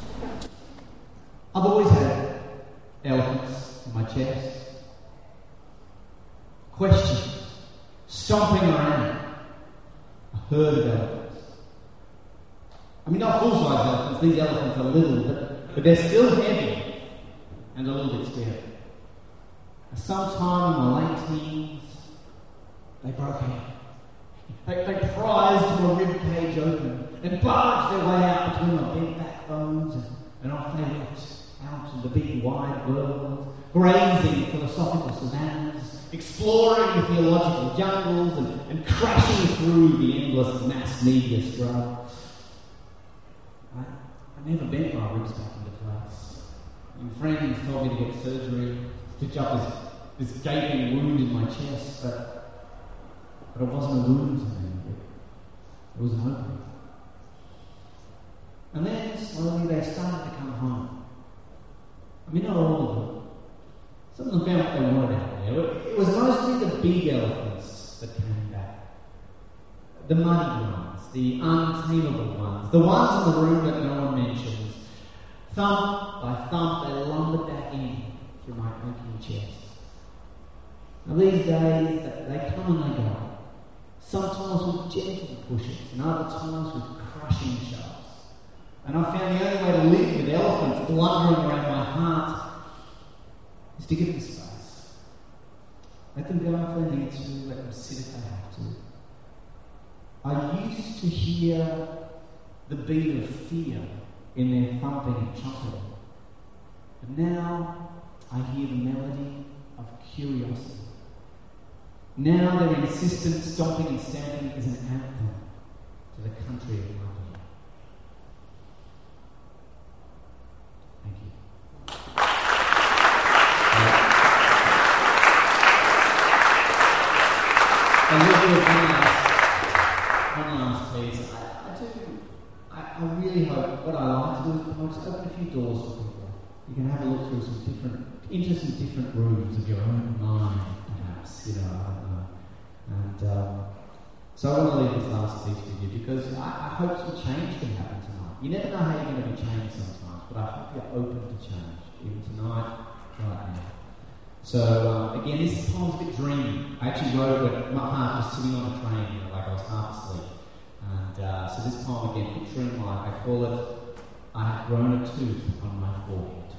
I've always had elephants in my chest. Questions stomping around a herd of elephants. I mean, not full-size elephants, these elephants are little, but, but they're still heavy and a little bit scary. Sometime in my late teens, they broke out. They, they prized my rib cage open and barged their way out between my bent backbones, and, and off they went out in the big wide world, grazing philosophical savannas, exploring the theological jungles, and, and crashing through the endless mass media struggle. I, I never bent my ribs back into place. And friends told me to get surgery, stitch up this, this gaping wound in my chest, but But it wasn't a wound to me. It was an opening. And then slowly they started to come home. I mean, not all of them. Some of them found what they wanted out there. It was mostly the big elephants that came back. The muddy ones, the untamable ones, the ones in the room that no one mentions. Thump by thump, they lumbered back in through my aching chest. Now these days, they come and they go. Sometimes with gentle pushes, and other times with crushing shoves. And I found the only way to live with elephants blundering around my heart is to give them space. Let them go if they need to, let them sit if they have to. I used to hear the beat of fear in their thumping and chopping. But now I hear the melody of curiosity. Now their insistent stomping and stamping is an anthem to the country of my being. Thank you. A little bit of one last, one last piece. I, I do. I, I really hope what I like to do is I'll just open a few doors for people. You can have a look through some different, interesting different rooms of your own mind. You know, I don't know. And um, so I want to leave this last piece with you because I, I hope some change can happen tonight. You never know how you're going to be changed sometimes, but I hope you're open to change, even tonight, right now. So um, again, this poem's a bit dreamy. I actually wrote it with my heart just sitting on a train, you know, like I was half asleep. And uh, so this poem again, picturing life, I call it "I Have Grown a Tooth on My Forehead."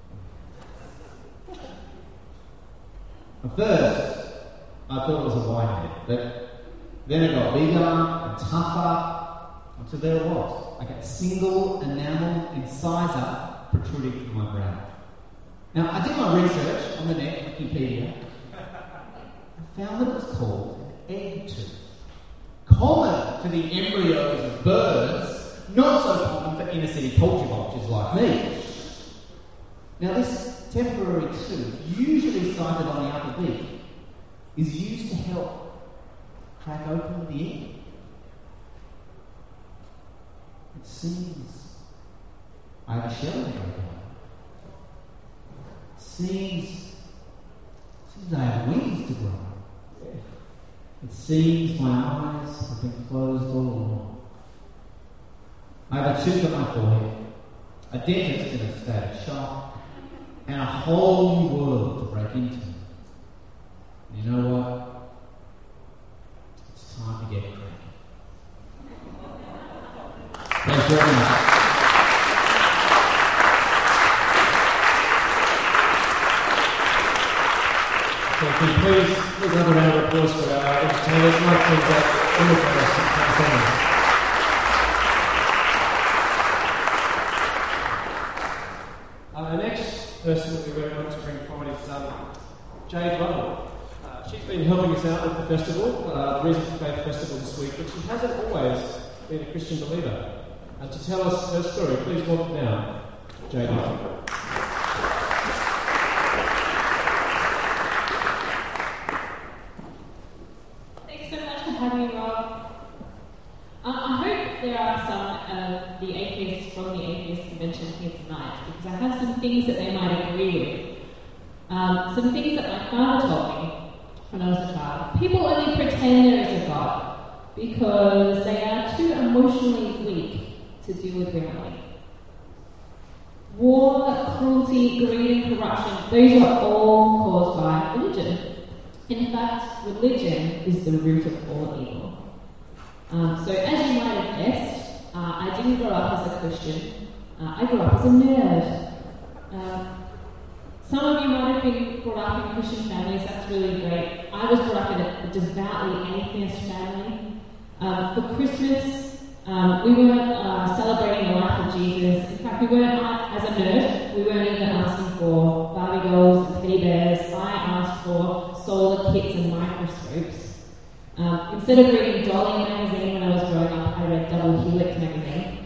At first, I thought it was a whitehead, but then it got bigger and tougher until there it was, like a single enamel incisor protruding from my brow. Now, I did my research on the net, Wikipedia. I found that it was called an egg tooth. Common to the embryos of birds, not so common for inner city culture vultures like me. Now, this temporary tooth, usually sited on the upper beak, is used to help crack open the egg. It seems I have a shell to break out. It seems, it seems I have wings to grow. It seems my eyes have been closed all along. I have a tooth on my forehead, a dentist in a state of shock, and a whole new world to break into. And you know what? It's time to get cracking. Thanks very much. So can you please, please another round of applause for our entertainers. Mike brings out all of us. Uh, the next person that we're going to bring forward is um, Jade Lovell. Uh, she's been helping us out with the festival, uh, the Reason for Faith Festival this week, but she hasn't always been a Christian believer. And to tell us her story, please welcome now Jade Lovell. Thanks so much for having me, Rob. Um, I hope there are some of the atheists from the Atheist Convention here tonight, because I have some things that they might agree with. Um, some things that my father told me when I was a child. People only pretend there is a God because they are too emotionally weak to deal with reality. War, cruelty, greed and corruption, those are all caused by religion. In fact, religion is the root of all evil. Um, so as you might have guessed, uh, I didn't grow up as a Christian. Uh, I grew up as a nerd. Um, some of you might have been brought up in Christian families. That's really great. I was brought up in a, a devoutly atheist family. Um, for Christmas, um, we weren't uh, celebrating the life of Jesus. In fact, we weren't, as a nerd, we weren't even asking for Barbie dolls and teddy bears. I asked for solar kits and microscopes. Um, instead of reading Dolly magazine when I was growing up, I read Double Helix magazine.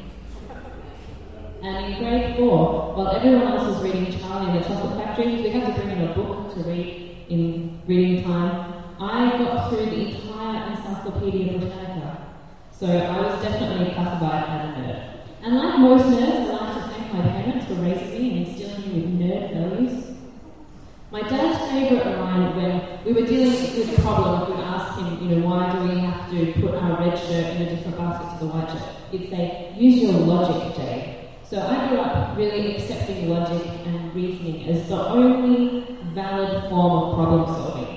And in grade four, while everyone else was reading Charlie and the Chocolate Factory, we had to bring in a book to read in reading time. I got through the entire Encyclopedia Britannica. So I was definitely classified as a nerd. And like most nerds, I like to thank my parents for raising me and instilling me with nerd values. My dad's favourite line when we were dealing with a problem, we would ask him, you know, why do we have to put our red shirt in a different basket to the white shirt? He'd say, use your logic, Jay. So I grew up really accepting logic and reasoning as the only valid form of problem solving.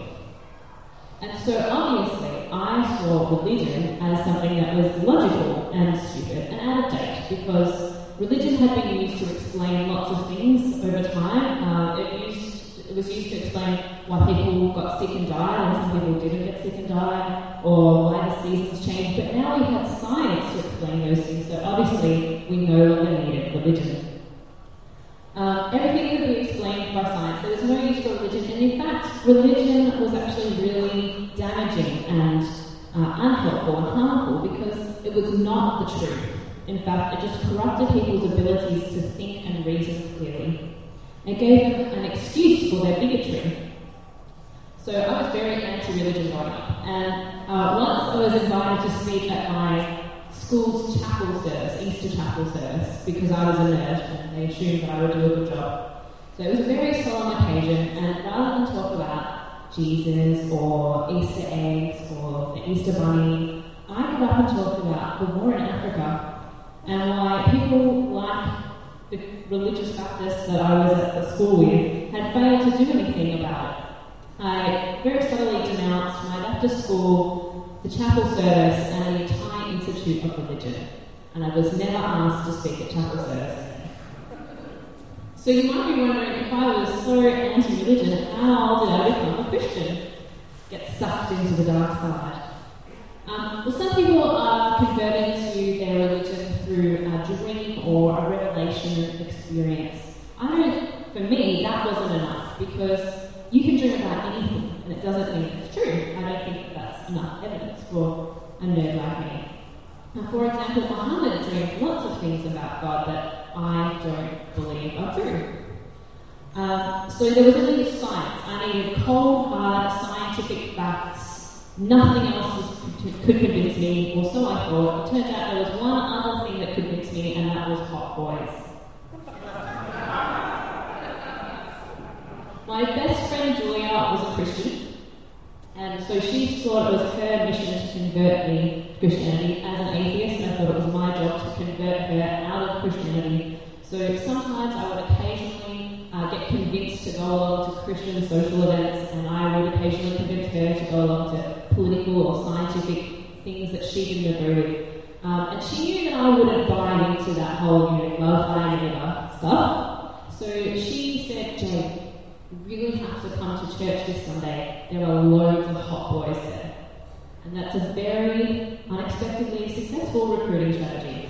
And so obviously I saw religion as something that was logical and stupid and out of date, because religion had been used to explain lots of things over time. Uh, it used It was used to explain why people got sick and died and some people didn't get sick and die, or why the seasons changed. But now we have science to explain those things, so obviously we no longer needed religion. Um, everything could be explained by science. There was no use for religion, and in fact, religion was actually really damaging and uh, unhelpful and harmful because it was not the truth. In fact, it just corrupted people's abilities to think and reason clearly. It gave them an excuse for their bigotry. So I was very anti-religion growing up, and uh, once I was invited to speak at my school's chapel service, Easter chapel service, because I was a nerd and they assumed that I would do a good job. So it was a very solemn occasion, and rather than talk about Jesus or Easter eggs or the Easter bunny, I got up and talked about the war in Africa and why people like the religious Baptists that I was at the school with had failed to do anything about it. I very subtly denounced my Baptist school, the chapel service, and the entire Institute of Religion. And I was never asked to speak at chapel service. So you might be wondering, if I was so anti-religion, how did I become a Christian? Get sucked into the dark side. Um, well, some people are converted to their religion through a dream or a revelation experience. I don't, for me, that wasn't enough, because you can dream about anything and it doesn't mean it's true. I don't think that that's enough evidence for a nerd like me. Now, for example, Muhammad dreamed lots of things about God that I don't believe are true. Um, so there was only science. I needed cold, hard, scientific facts. Nothing else was, could convince me, or so I thought. It turned out there was one other thing that convinced me, and that was hot boys. My best friend Julia was a Christian, and so she thought it was her mission to convert me to Christianity as an atheist, and I thought it was my job to convert her out of Christianity. So sometimes I would occasionally uh, get convinced to go along to Christian social events, and I would occasionally convince her to go along to political or scientific things that she didn't agree with. Um, and she knew that I wouldn't buy into that whole, you know, love, thy neighbour stuff. So she said, Jay, you really have to come to church this Sunday. There are loads of hot boys there. And that's a very unexpectedly successful recruiting strategy.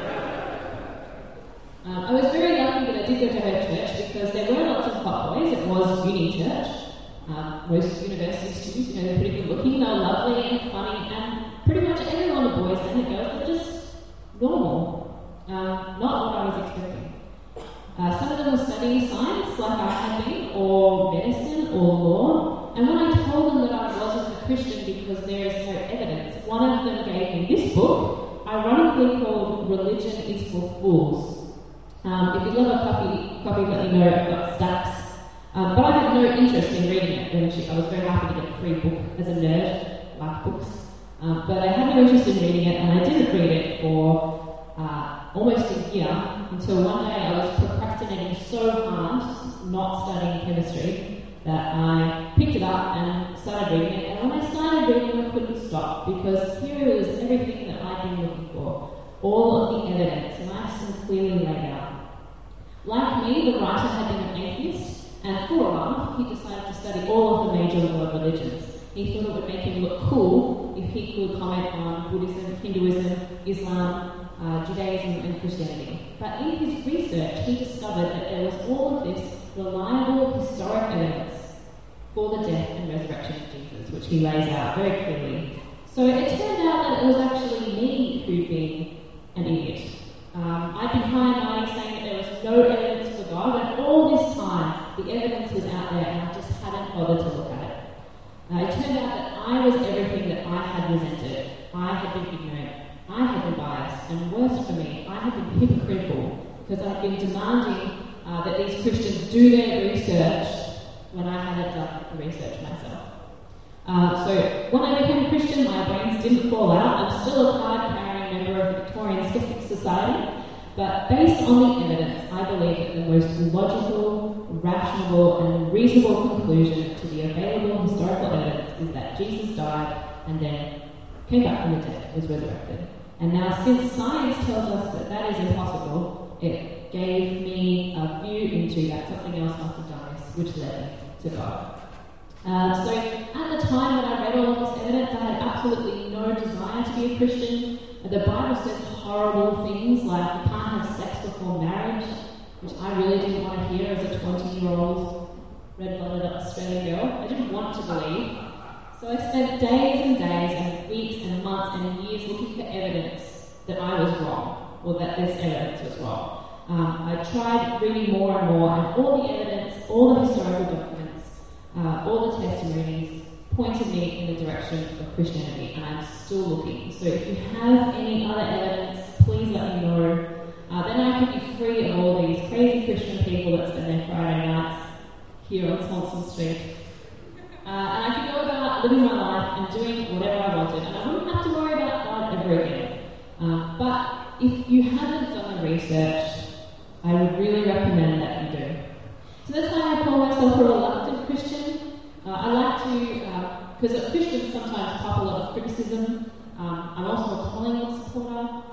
Um, I was very lucky that I did go to her church, because there were lots of hot boys. It was uni church. Um, most university students, you know, they're pretty good looking, they're lovely and funny, and pretty much everyone, the boys and the girls, were just normal. Um, not what I was expecting. Uh, some of them were studying science, like I had been, or medicine, or law, and when I told them that I wasn't a Christian because there is no evidence, one of them gave me this book, ironically called Religion is for Fools. Um, if you'd love a copy, copy, let me know. I've got stacks. Um, but I had no interest in reading it. And I was very happy to get a free book as a nerd, like books. Um, but I had no interest in reading it, and I didn't read it for uh, almost a year, until one day I was procrastinating so hard, not studying chemistry, that I picked it up and started reading it. And when I started reading, I couldn't stop, because here was everything that I'd been looking for. All of the evidence, nice and clearly laid out. Like me, the writer had been an atheist, and for a month he decided to study all of the major world religions. He thought it would make him look cool if he could comment on Buddhism, Hinduism, Islam, uh, Judaism and Christianity. But in his research, he discovered that there was all of this reliable historic evidence for the death and resurrection of Jesus, which he lays out very clearly. So it turned out that it was actually me who'd been an idiot. Um, I'd been high and mighty saying that there was no evidence for God, and all this time the evidence was out there and I just hadn't bothered to look at it. Uh, it turned out that I was everything that I had resented. I had been ignorant. I had been biased. And worse for me, I had been hypocritical, because I'd been demanding uh, that these Christians do their research when I hadn't done the research myself. Uh, so when I became a Christian, my brains didn't fall out. I'm still a card-carrying member of the Victorian Skeptics Society, but based on the evidence, I believe that the most logical, rational and reasonable conclusion to the available historical evidence is that Jesus died and then came back from the dead, was resurrected. And now, since science tells us that that is impossible, it gave me a view into that something else must have done this, which led me to God. Uh, so at the time when I read all of this evidence, I had absolutely no desire to be a Christian. The Bible says horrible things like you can't have sex before marriage, which I really didn't want to hear as a twenty-year-old red-blooded Australian girl. I didn't want to believe. So I spent days and days and weeks and months and years looking for evidence that I was wrong, or that this evidence was wrong. Um, I tried reading more and more, and all the evidence, all the historical documents, uh, all the testimonies pointed me in the direction of Christianity, and I'm still looking. So if you have any other evidence, please let me know. Uh, then I can be free of all these crazy Christian people that spend their Friday nights here on Swanson Street. Uh, and I could go about living my life and doing whatever I wanted, and I wouldn't have to worry about God ever again. Uh, but if you haven't done the research, I would really recommend that you do. So that's why I call myself a reluctant Christian. Uh, I like to, because uh, Christians sometimes couple a lot of criticism. Um, I'm also a Collingwood supporter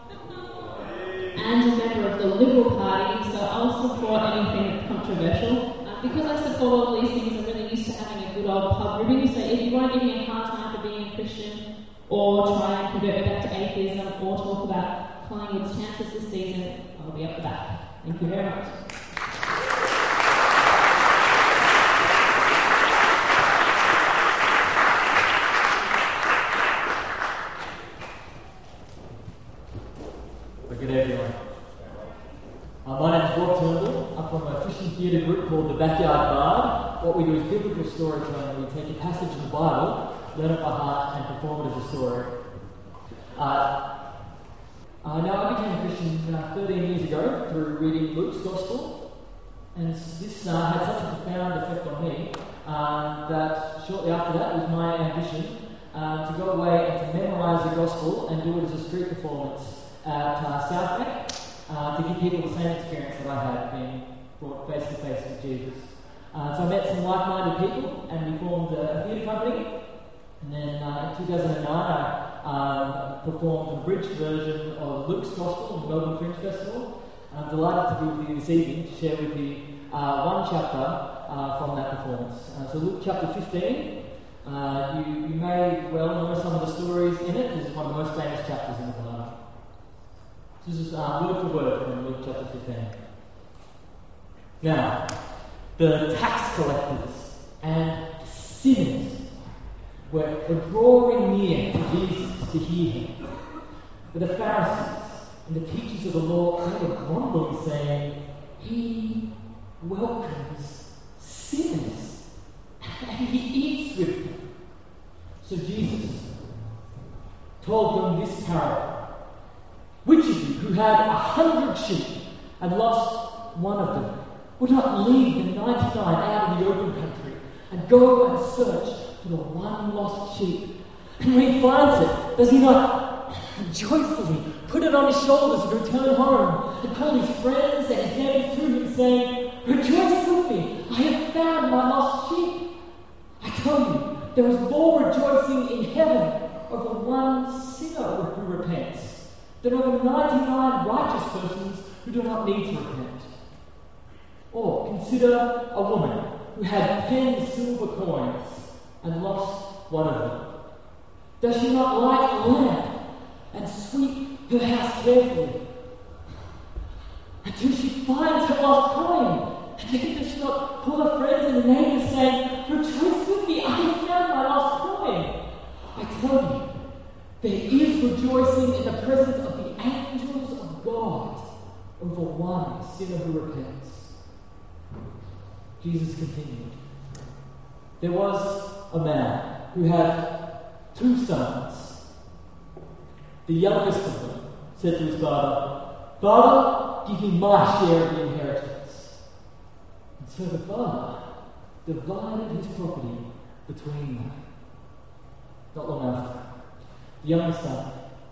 and a member of the Liberal Party, so I'll support anything that's controversial. Uh, because I support all these things, I'm really used to having a good old pub ribbing, so if you want to give me a hard time for being a Christian, or try and convert me back to atheism, or talk about Collingwood's chances this season, I'll be up the back. Thank you very much. Good day, everyone. Uh, my name is Rob Turnbull. I'm from a Christian theatre group called the Backyard Bard. What we do is biblical storytelling. We take a passage of the Bible, learn it by heart, and perform it as a story. Uh, uh, now, I became a Christian uh, thirteen years ago through reading Luke's Gospel, and this uh, had such a profound effect on me uh, that shortly after that was my ambition uh, to go away and to memorise the Gospel and do it as a street performance at uh, Southbank, uh, to give people the same experience that I had, being brought face to face with Jesus. Uh, so I met some like-minded people, and we formed a theatre company. And then uh, in two thousand nine, I um, performed an abridged version of Luke's Gospel in the Melbourne Fringe Festival. I'm delighted to be with you this evening to share with you uh, one chapter uh, from that performance. Uh, so Luke chapter fifteen. Uh, you, you may well know some of the stories in it. This is one of the most famous chapters in the Bible. This is uh, word for word from Luke chapter fifteen. Now, the tax collectors and sinners were, were drawing near to Jesus to hear him. But the Pharisees and the teachers of the law, they were grumbling, saying, "He welcomes sinners and he eats with them." So Jesus told them this parable. Which of you who had a hundred sheep and lost one of them would not leave the ninety-nine out in the open country and go and search for the one lost sheep? And when he finds it, does he not and joyfully put it on his shoulders and returned home, and called his friends and his neighbors to him, saying, "Rejoice with me, I have found my lost sheep." I tell you, there is more rejoicing in heaven over one sinner who repents than over ninety-nine righteous persons who do not need to repent. Or consider a woman who had ten silver coins and lost one of them. Does she not light a lamp and sweep her house carefully until she finds her lost coin? And then does she not call her friends and neighbors, saying, "Rejoice with me, I have found my lost coin"? I tell you, there is rejoicing in the presence of the angels of God over one sinner who repents. Jesus continued, "There was a man who had two sons. The youngest of them said to his father, 'Father, give me my share of the inheritance.' And so the father divided his property between them. Not long after, the youngest son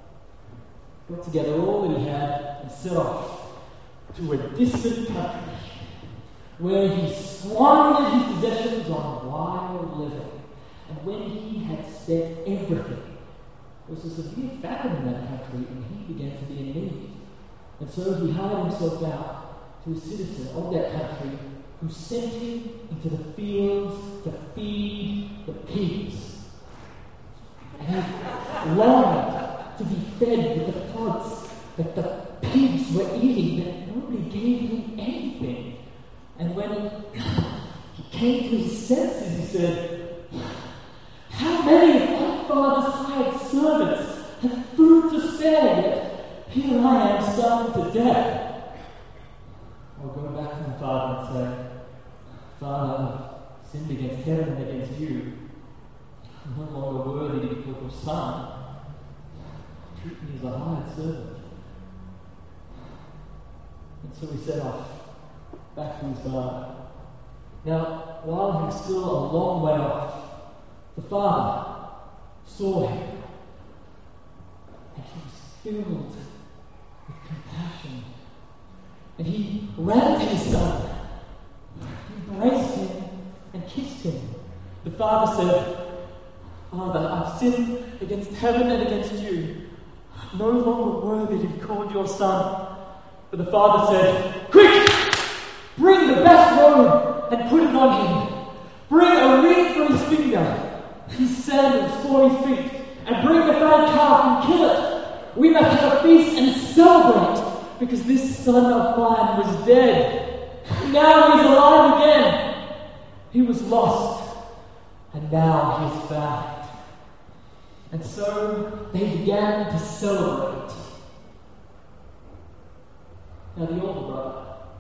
got together all that he had and set off to a distant country, where he squandered his possessions on wild living. And when he had spent everything, there was a severe famine in that country, and he began to be in need. And so he hired himself out to a citizen of that country, who sent him into the fields to feed the pigs. And he longed to be fed with the pods that the pigs were eating, but nobody gave him anything. And when he came to his senses, he said, 'How many of my father's hired servants have food to spare, yet here I am starving to death?' I'll go back to my father and say, 'Father, I've sinned against heaven and against you. I'm no longer worthy to be called your son. Treat me as a hired servant.' And so he set off back to his father. Now, while he was still a long way off, the father saw him, and he was filled with compassion. And he ran to his son, embraced him, and kissed him. The father said, 'Father, I've sinned against heaven and against you. I'm no longer worthy to be called your son.' But the father said, 'Quick! Bring the best robe and put it on him. Bring a ring for his finger, his sandals for his feet, and bring the fat calf and kill it. We must have a feast and celebrate, because this son of mine was dead. Now he is alive again. He was lost, and now he is found.' And so they began to celebrate. Now the older brother,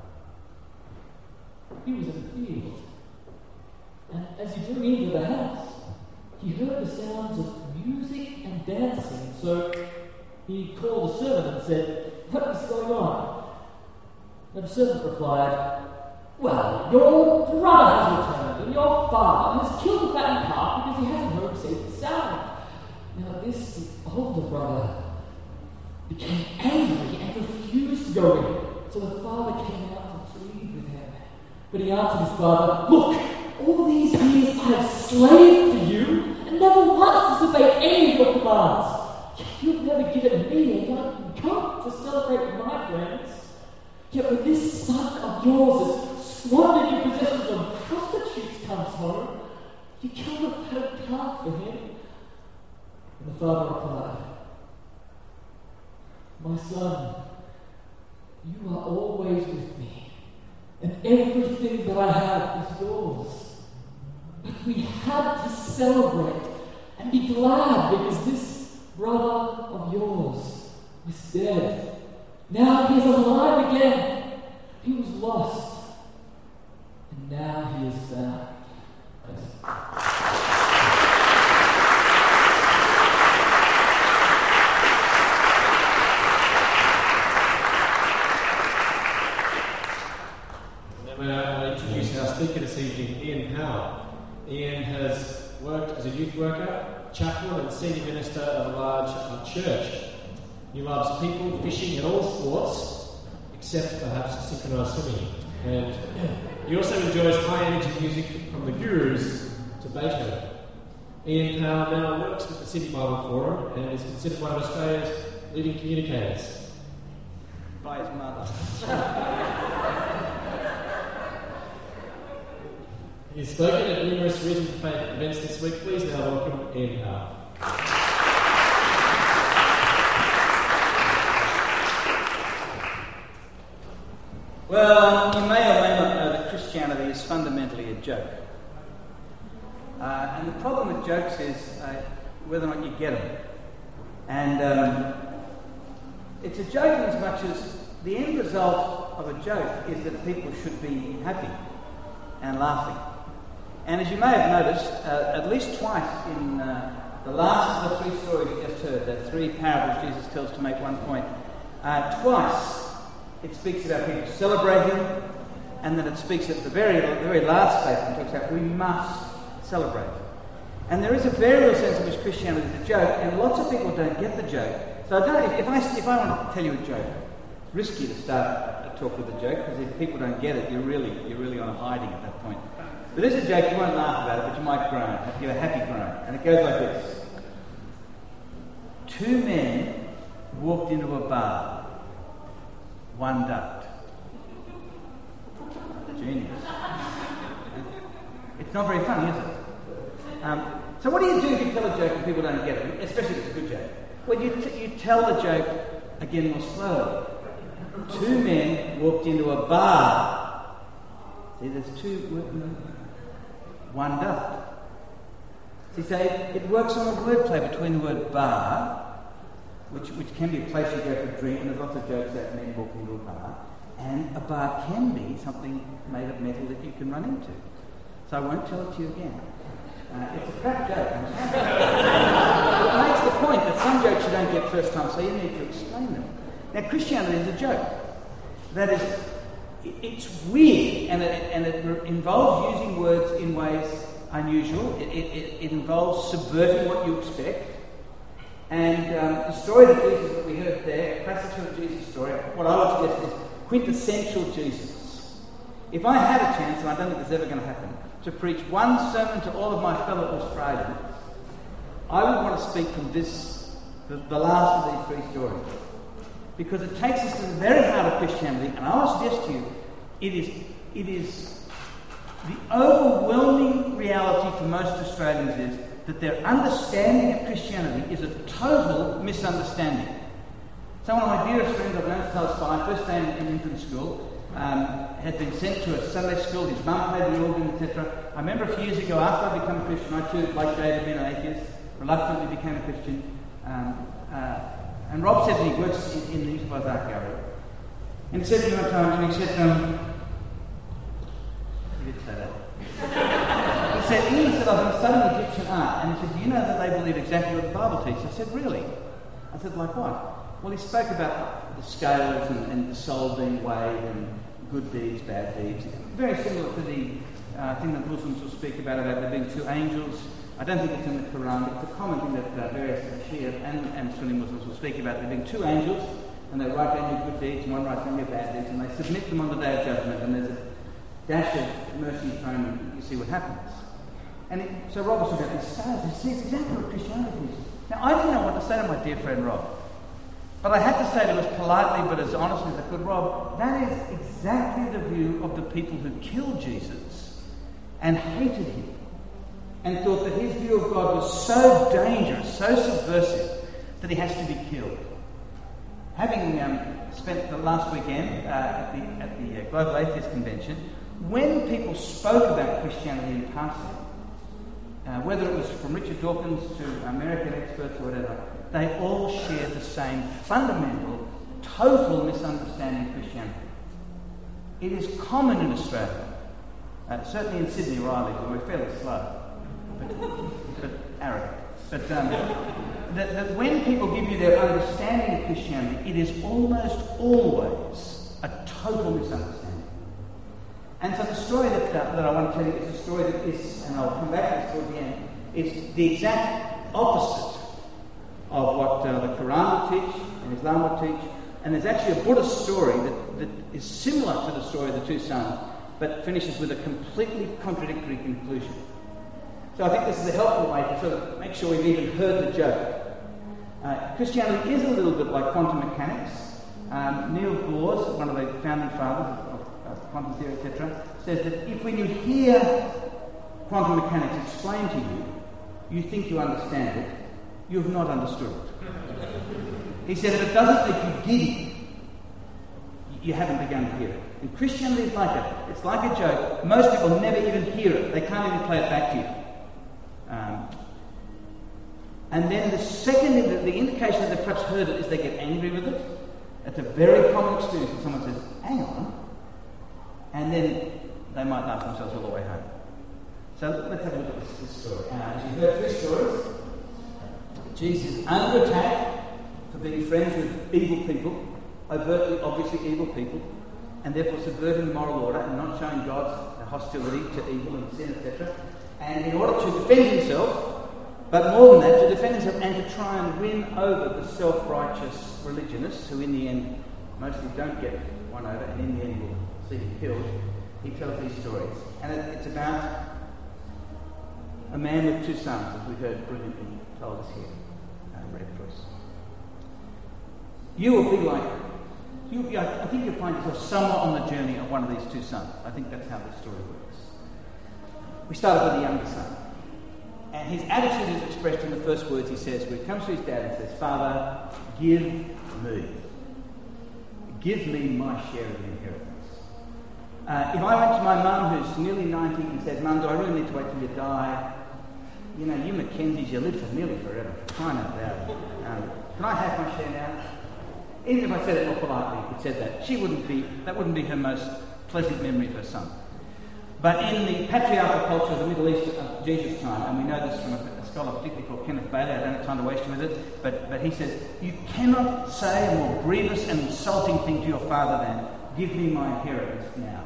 he was in the field, and as he drew into the house, he heard the sounds of music and dancing. So he called the servant and said, 'What is going on?' And the servant replied, 'Well, your brother has returned, and your father has killed the fattened calf because he hasn't heard received the sound.' Now this older brother became angry and refused to go in. So the father came out to plead with him. But he answered his father, 'Look, all these years I have slaved for you, and never once disobeyed any of your commands. You've never given me a young goat to celebrate with my friends. Yet when this son of yours has squandered your possessions on prostitutes comes home, you killed a fatted calf for him.' And the father replied, 'My son, you are always with me, and everything that I have is yours. But we had to celebrate and be glad because this brother of yours was dead. Now he is alive again. He was lost, and now he is found.'" Speaker this evening, Ian Howell. Ian has worked as a youth worker, chaplain and senior minister of a large uh, church. He loves people, fishing, and all sports, except perhaps synchronised swimming. And he also enjoys high-energy music from the Gurus to Beethoven. Ian Powell now works with the City Bible Forum and is considered one of Australia's leading communicators. By his mother. He's spoken at numerous Reason for Faith events this week. Please now welcome Ian Powell. Well, um, you may or may not know that Christianity is fundamentally a joke. Uh, and the problem with jokes is uh, whether or not you get them. And um, it's a joke in as much as the end result of a joke is that people should be happy and laughing. And as you may have noticed, uh, at least twice in uh, the last of the three stories you just heard, the three parables Jesus tells to make one point, uh, twice it speaks about people celebrating, and then it speaks at the very, the very last statement, talks about we must celebrate. And there is a very real sense in which Christianity is a joke, and lots of people don't get the joke. So I don't, if, I, if I want to tell you a joke, it's risky to start a talk with a joke, because if people don't get it, you're really, you're really on hiding at that point. But there's a joke, you won't laugh about it, but you might groan, give a happy groan. And it goes like this. Two men walked into a bar. One ducked. Genius. It's not very funny, is it? Um, so what do you do if you tell a joke and people don't get it, especially if it's a good joke? Well, you, t- you tell the joke again more slowly. Two men walked into a bar. See, there's two, one ducked. See, so it, it works on a wordplay between the word bar, which, which can be a place you go for a drink, and there's lots of jokes about men walking into a bar, and a bar can be something made of metal that you can run into. So I won't tell it to you again. Uh, it's a crap joke. It makes the point that some jokes you don't get first time, so you need to explain them. Now, Christianity is a joke. That is, it, it's weird, and it, and it involves using words in ways unusual. It, it, it involves subverting what you expect. And um, the story of Jesus that we heard there, a classic sort of Jesus story, what I would suggest is quintessential Jesus. If I had a chance, and I don't think it's ever going to happen, to preach one sermon to all of my fellow Australians, I would want to speak from this, the, the last of these three stories. Because it takes us to the very heart of Christianity, and I will suggest to you, it is, it is the overwhelming reality for most Australians is that their understanding of Christianity is a total misunderstanding. So one of my dearest friends, I've known since I was five, first day in, in infant school, um, had been sent to a Sunday school, his mum played the organ, et cetera. I remember a few years ago, after I'd become a Christian, I too, like David, been an atheist, reluctantly became a Christian. Um, uh, and Rob said that he works in, in the New South Wales Art Gallery. And he said to me one time, and he said, um, he did say that. He said, Ian said, I've been studying Egyptian art, and he said, do you know that they believe exactly what the Bible teaches? I said, really? I said, like what? Well, he spoke about the scales and, and the soul being weighed and good deeds, bad deeds. Very similar to the uh, thing that Muslims will speak about, about there being two angels. I don't think it's in the Quran, but it's a common thing that uh, various Shia and, and Sunni Muslims will speak about, there being two angels, and they write down your good deeds, and one writes down your bad deeds, and they submit them on the Day of Judgment, and there's a dash of mercy thrown, and you see what happens. And it, so Rob was talking about these scales. He says exactly what Christianity is. Now, I didn't know what to say to my dear friend Rob. But I had to say to him as politely but as honestly as I could, Rob, that is exactly the view of the people who killed Jesus and hated him and thought that his view of God was so dangerous, so subversive, that he has to be killed. Having um, spent the last weekend uh, at the, at the uh, Global Atheist Convention, when people spoke about Christianity in passing, uh, whether it was from Richard Dawkins to American experts or whatever, they all shared the same fundamental, total misunderstanding of Christianity. It is common in Australia, uh, certainly in Sydney or Ireland, where we're fairly slow, but, but arrogant. But um, that, that when people give you their understanding of Christianity, it is almost always a total misunderstanding. And so the story that, uh, that I want to tell you is a story that is, and I'll come back to this toward the end, is the exact opposite of what uh, the Quran will teach and Islam will teach. And there's actually a Buddhist story that, that is similar to the story of the two sons, but finishes with a completely contradictory conclusion. So I think this is a helpful way to sort of make sure we've even heard the joke. Uh, Christianity is a little bit like quantum mechanics. Um, Neil Bohr, one of the founding fathers of, of quantum theory, et cetera, says that if when you hear quantum mechanics explained to you, you think you understand it, you have not understood it. He said if it doesn't make you giddy, you haven't begun to hear it. And Christianity is like it. It's like a joke. Most people never even hear it. They can't even play it back to you. Um, and then the second, the, the indication that they've perhaps heard it is they get angry with it. It's a very common experience when someone says, hang on, and then they might laugh themselves all the way home. So let's have a look at this, this story. Uh, as you've heard three stories, Jesus is under attack for being friends with evil people, overtly, obviously evil people, and therefore subverting the moral order and not showing God's hostility to evil and sin, et cetera. And in order to defend himself, but more than that, to defend himself and to try and win over the self-righteous religionists, who in the end mostly don't get won over, and in the end will see him killed, he tells these stories. And it, it's about a man with two sons, as we heard brilliantly told us here, uh, read for us. You will be like, you, I think you'll find yourself somewhat on the journey of one of these two sons. I think that's how this story works. We start with the younger son. And his attitude is expressed in the first words he says, where he comes to his dad and says, Father, give me. Give me my share of the inheritance. Uh, if I went to my mum, who's nearly ninety, and said, Mum, do I really need to wait till you die? You know, you Mackenzies, you live for nearly forever. Crying out loud. Um, can I have my share now? Even if I said it more politely, if it said that, she wouldn't be, that wouldn't be her most pleasant memory of her son. But in the patriarchal culture of the Middle East of Jesus' time, and we know this from a, a scholar particularly called Kenneth Bailey, I don't have time to waste with it, but, but he says, you cannot say a more grievous and insulting thing to your father than, give me my inheritance now.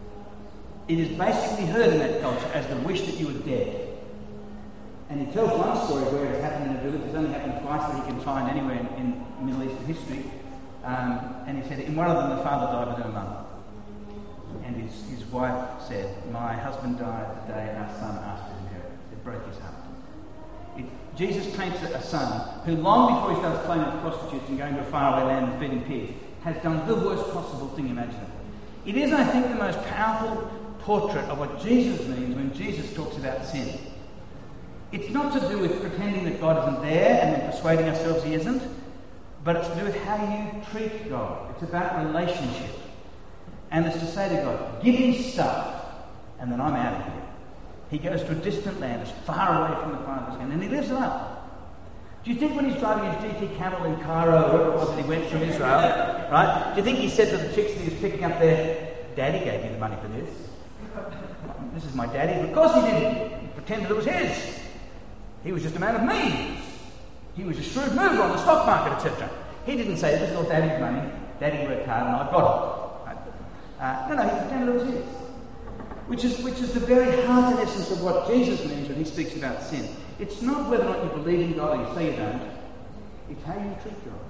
It is basically heard in that culture as the wish that you were dead. And he tells one story where it has happened in a village. It's only happened twice that he can find anywhere in, in Middle Eastern history. Um, and he said, in one of them the father died within a month. And his, his wife said, my husband died the day our son asked his inheritance. It broke his heart. It, Jesus paints a son who, long before he starts playing with prostitutes and going to a faraway land and feeding pigs, has done the worst possible thing imaginable. It is, I think, the most powerful portrait of what Jesus means when Jesus talks about sin. It's not to do with pretending that God isn't there and then persuading ourselves he isn't, but it's to do with how you treat God. It's about relationship. And it's to say to God, give me stuff, and then I'm out of here. He goes to a distant land, as far away from the Father's hand, and he lives it up. Do you think when he's driving his G T Camel in Cairo, wherever it was that he went from Israel, right? Do you think he said to the chicks that he was picking up there, Daddy gave me the money for this? This is my daddy. But of course he didn't. He pretended it was his. He was just a man of means. He was a shrewd mover on the stock market, et cetera. He didn't say, this is all Daddy's money. Daddy worked hard and I got it. Uh, no, no, he pretended it was his. Which is, which is the very heart and essence of what Jesus means when he speaks about sin. It's not whether or not you believe in God or you say you don't. It's how you treat God.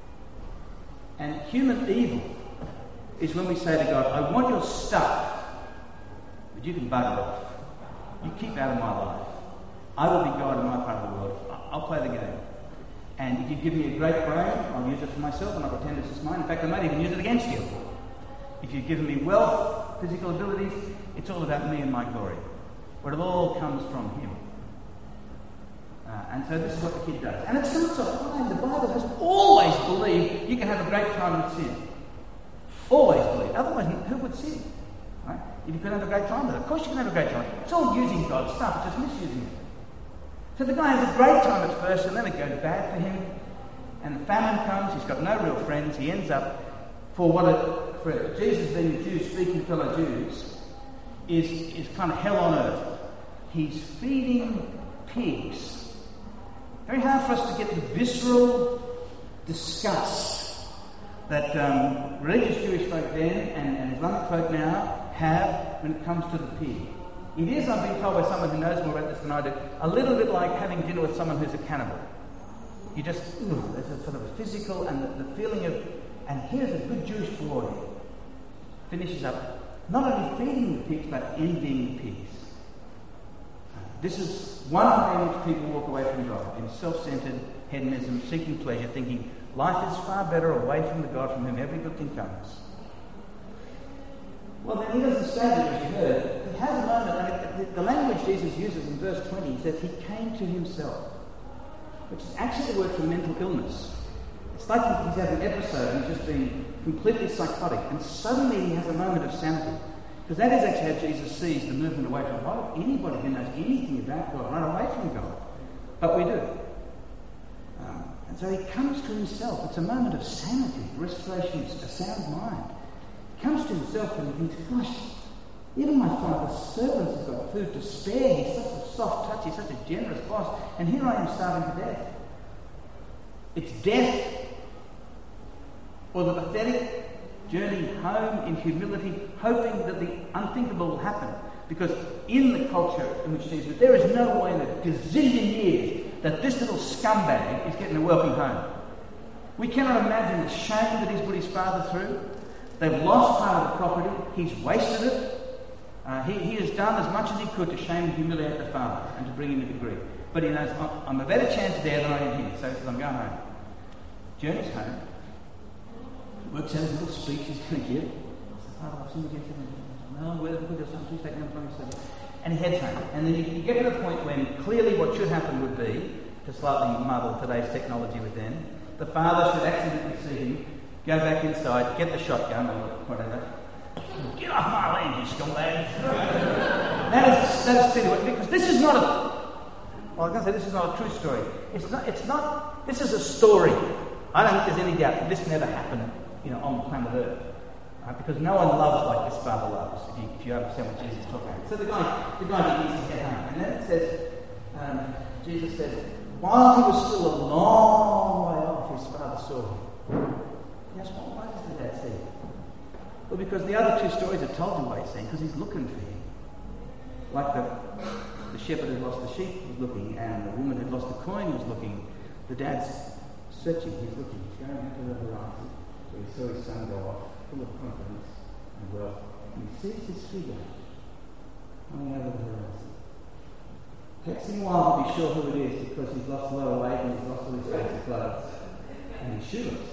And human evil is when we say to God, I want your stuff, but you can bugger off. You keep out of my life. I will be God in my part of the world. I'll play the game. And if you give me a great brain, I'll use it for myself and I'll pretend it's just mine. In fact, I might even use it against you. If you've given me wealth, physical abilities, it's all about me and my glory. But it all comes from him. Uh, and so this is what the kid does. And it's not so fine. The Bible has always believed you can have a great time with sin. Always believed. Otherwise, who would sin? Right? If you can have a great time with it. Of course you can have a great time. It's all using God's stuff. It's just misusing it. So the guy has a great time at first, and then it goes bad for him. And the famine comes. He's got no real friends. He ends up, for what it, for Jesus being a Jew, speaking to fellow Jews, is, is kind of hell on earth. He's feeding pigs. Very hard for us to get the visceral disgust that um, religious Jewish folk then and, and Islamic folk now have when it comes to the pig. It is, I've been told by someone who knows more about this than I do, a little bit like having dinner with someone who's a cannibal. You just, ooh, there's a sort of a physical and the, the feeling of, and here's a good Jewish boy, finishes up not only feeding the pigs, but envying the pigs. This is one way in which people walk away from God, in self-centered hedonism, seeking pleasure, thinking life is far better away from the God from whom every good thing comes. Well, then he doesn't say that, as you heard. He has a moment, and it, the, the language Jesus uses in verse twenty, he says he came to himself, which is actually the word for mental illness. It's like he's had an episode and he's just been completely psychotic, and suddenly he has a moment of sanity. Because that is actually how Jesus sees the movement away from God. Anybody who knows anything about God run away from God. But we do. Um, and so he comes to himself. It's a moment of sanity, restoration, a sound mind. He comes to himself and he thinks, gosh, even my father's servants have got food to spare. He's such a soft touch, he's such a generous boss. And here I am starving to death. It's death or the pathetic journey home in humility, hoping that the unthinkable will happen. Because in the culture in which Jesus was, there is no way in a gazillion years that this little scumbag is getting a welcome home. We cannot imagine the shame that he's put his father through. They've lost part of the property. He's wasted it. Uh, he, he has done as much as he could to shame and humiliate the father and to bring him into grief. But he knows, I'm a better chance there than I am here. So he says, I'm going home. Journeys home. Works out his little speech he's going to give. Father, I've sinned against him. No, where the good son, please take me from his son. And he heads home. And then you, you get to the point when clearly what should happen would be, to slightly muddle today's technology with them, the father should accidentally see him, go back inside, get the shotgun or whatever. Get off my land, you scumbag. that is that is clearly what, because this is not a well, I was going to say this is not a true story. It's not it's not this is a story. I don't think there's any doubt that this never happened, you know, on the planet Earth. Right? Because no one loves like this father loves, if you, if you understand what Jesus is talking about. So the guy the guy needs to get home. And then it says um, Jesus says, while he was still a long way off, his father saw him. Yes, well, why does the dad see him? Well, because the other two stories have told you why he's saying, because he's looking for him. Like the, the shepherd who lost the sheep was looking, and the woman who lost the coin was looking. The dad's searching, he's looking, he's going into the horizon. So he saw his son go off, full of confidence and wealth. And he sees his figure coming over the horizon. Takes him a while to be sure who it is, because he's lost a lot of weight and he's lost all his fancy clothes. And he's shoeless.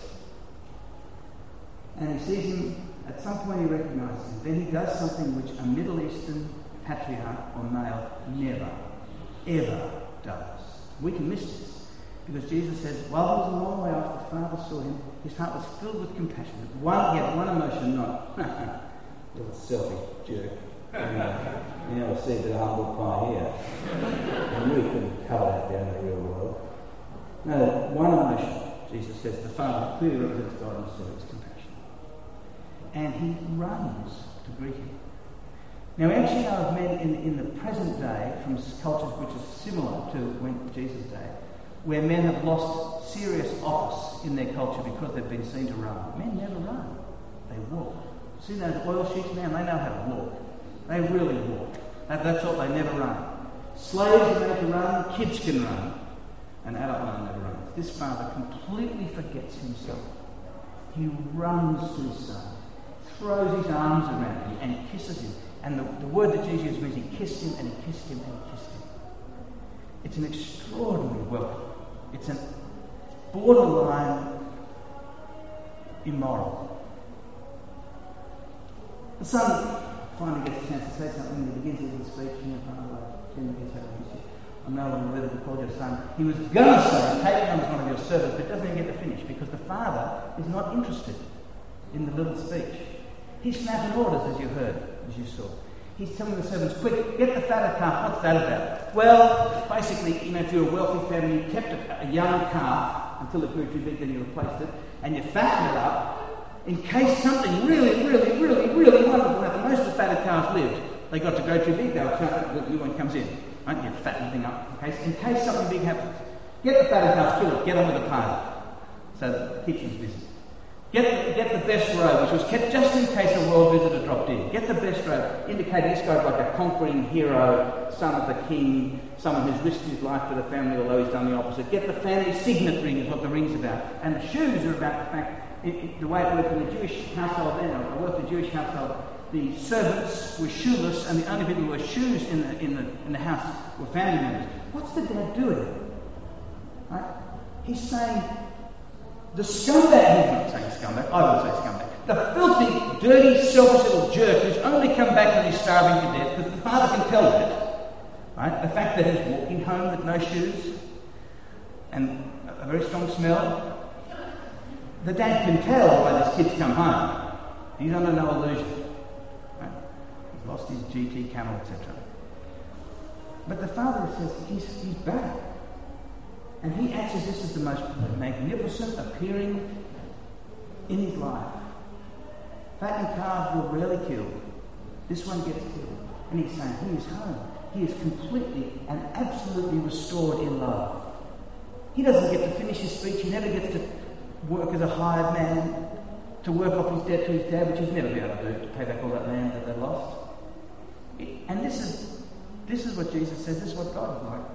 And he sees him. At some point he recognises him. Then he does something which a Middle Eastern patriarch or male never, ever does. We can miss this. Because Jesus says, while he was a long way off, the Father saw him. His heart was filled with compassion. One, he had one emotion, not, little selfish jerk. You know, you never see a bit of humble pie here. And we couldn't cover that down in the real world. No, one emotion, Jesus says, the Father clearly represents God and so it's compassion. And he runs to greet him. Now, we actually know of men in, in the present day from cultures which are similar to when Jesus' day, where men have lost serious office in their culture because they've been seen to run. Men never run. They walk. See those oil sheiks now? They know how to walk. They really walk. That, that's all. They never run. Slaves are made to run. Kids can run. An adult man never runs. This father completely forgets himself. He runs to his son, throws his arms around him and kisses him. And the, the word that Jesus used means he kissed him and he kissed him and he kissed him. It's an extraordinary welcome. It's a borderline immoral. The son finally gets a chance to say something and he begins his speech. You know, Father, I generally get so I'm no longer worthy to call your son. He was going to say, take me on as one of your servants, but doesn't even get to finish because the father is not interested in the little speech. He's snapping orders, as you heard, as you saw. He's telling the servants, quick, get the fatted calf. What's that about? Well, basically, you know, if you're a wealthy family, you kept a, a young calf until it grew too big, then you replaced it, and you fattened it up in case something really, really, really, really wonderful happened. Most of the fatted calves lived. They got to grow too big, they were trying, the new one comes in. Right? You fatten the thing up in case, in case something big happens. Get the fatted calf, kill it, get on with the party. So the kitchen's busy. Get the, get the best robe, which was kept just in case a royal visitor dropped in. Get the best robe, indicating this guy's like a conquering hero, son of the king, someone who's risked his life for the family, although he's done the opposite. Get the family signet ring is what the ring's about. And the shoes are about the fact, it, it, the way it worked in the Jewish household then, or worked in the Jewish household, the servants were shoeless, and the only people who wore shoes in the, in the, in the house were family members. What's the dad doing? Right? He's saying, the scumbag, he's not saying scumbag, I would say scumbag. The filthy, dirty, selfish little jerk who's only come back when he's starving to death, because the father can tell that. Right? The fact that he's walking home with no shoes and a very strong smell. The dad can tell why this kid's come home. He's under no illusion. Right? He's lost his G T camel, et cetera. But the father says he's, he's back. And he acts as this is the most magnificent appearing in his life. Fattened calves were rarely killed. This one gets killed. And he's saying he is home. He is completely and absolutely restored in love. He doesn't get to finish his speech. He never gets to work as a hired man, to work off his debt to his dad, which he's never been able to do, to pay back all that land that they lost. And this is this is what Jesus says, this is what God is like.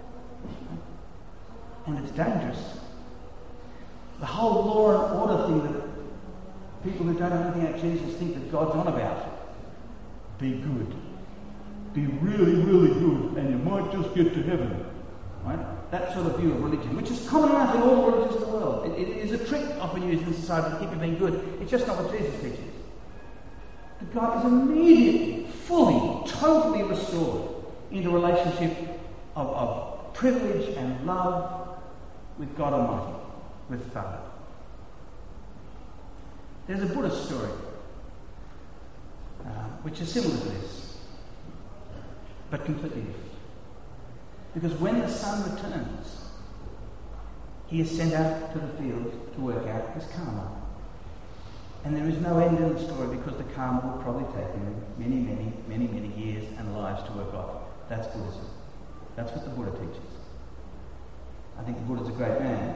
And it's dangerous. The whole law and order thing that people who don't know anything about Jesus think that God's on about. Be good. Be really, really good, and you might just get to heaven. Right? That sort of view of religion, which is common enough in all religions of the world. It, it is a trick often used in society to keep you being good. It's just not what Jesus teaches. The guy is immediately, fully, totally restored into a relationship of, of privilege and love with God Almighty, with the Father. There's a Buddhist story uh, which is similar to this, but completely different. Because when the son returns, he is sent out to the field to work out his karma. And there is no end in the story because the karma will probably take him many, many, many, many years and lives to work off. That's Buddhism. That's what the Buddha teaches. I think the Buddha's a great man.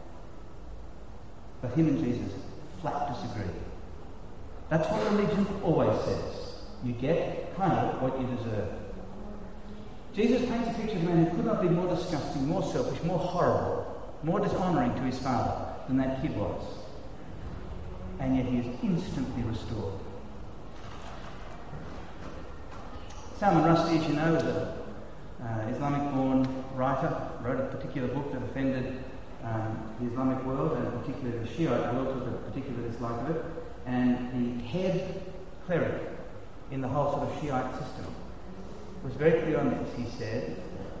But him and Jesus flat disagree. That's what religion always says. You get kind of what you deserve. Jesus paints a picture of a man who could not be more disgusting, more selfish, more horrible, more dishonouring to his father than that kid was. And yet he is instantly restored. Salman Rushdie, as you know, is an uh, Islamic-born writer, wrote a particular book that offended um, the Islamic world, and particularly the Shiite world, took a particular dislike of it. And the head cleric in the whole sort of Shiite system was very clear on this. He said,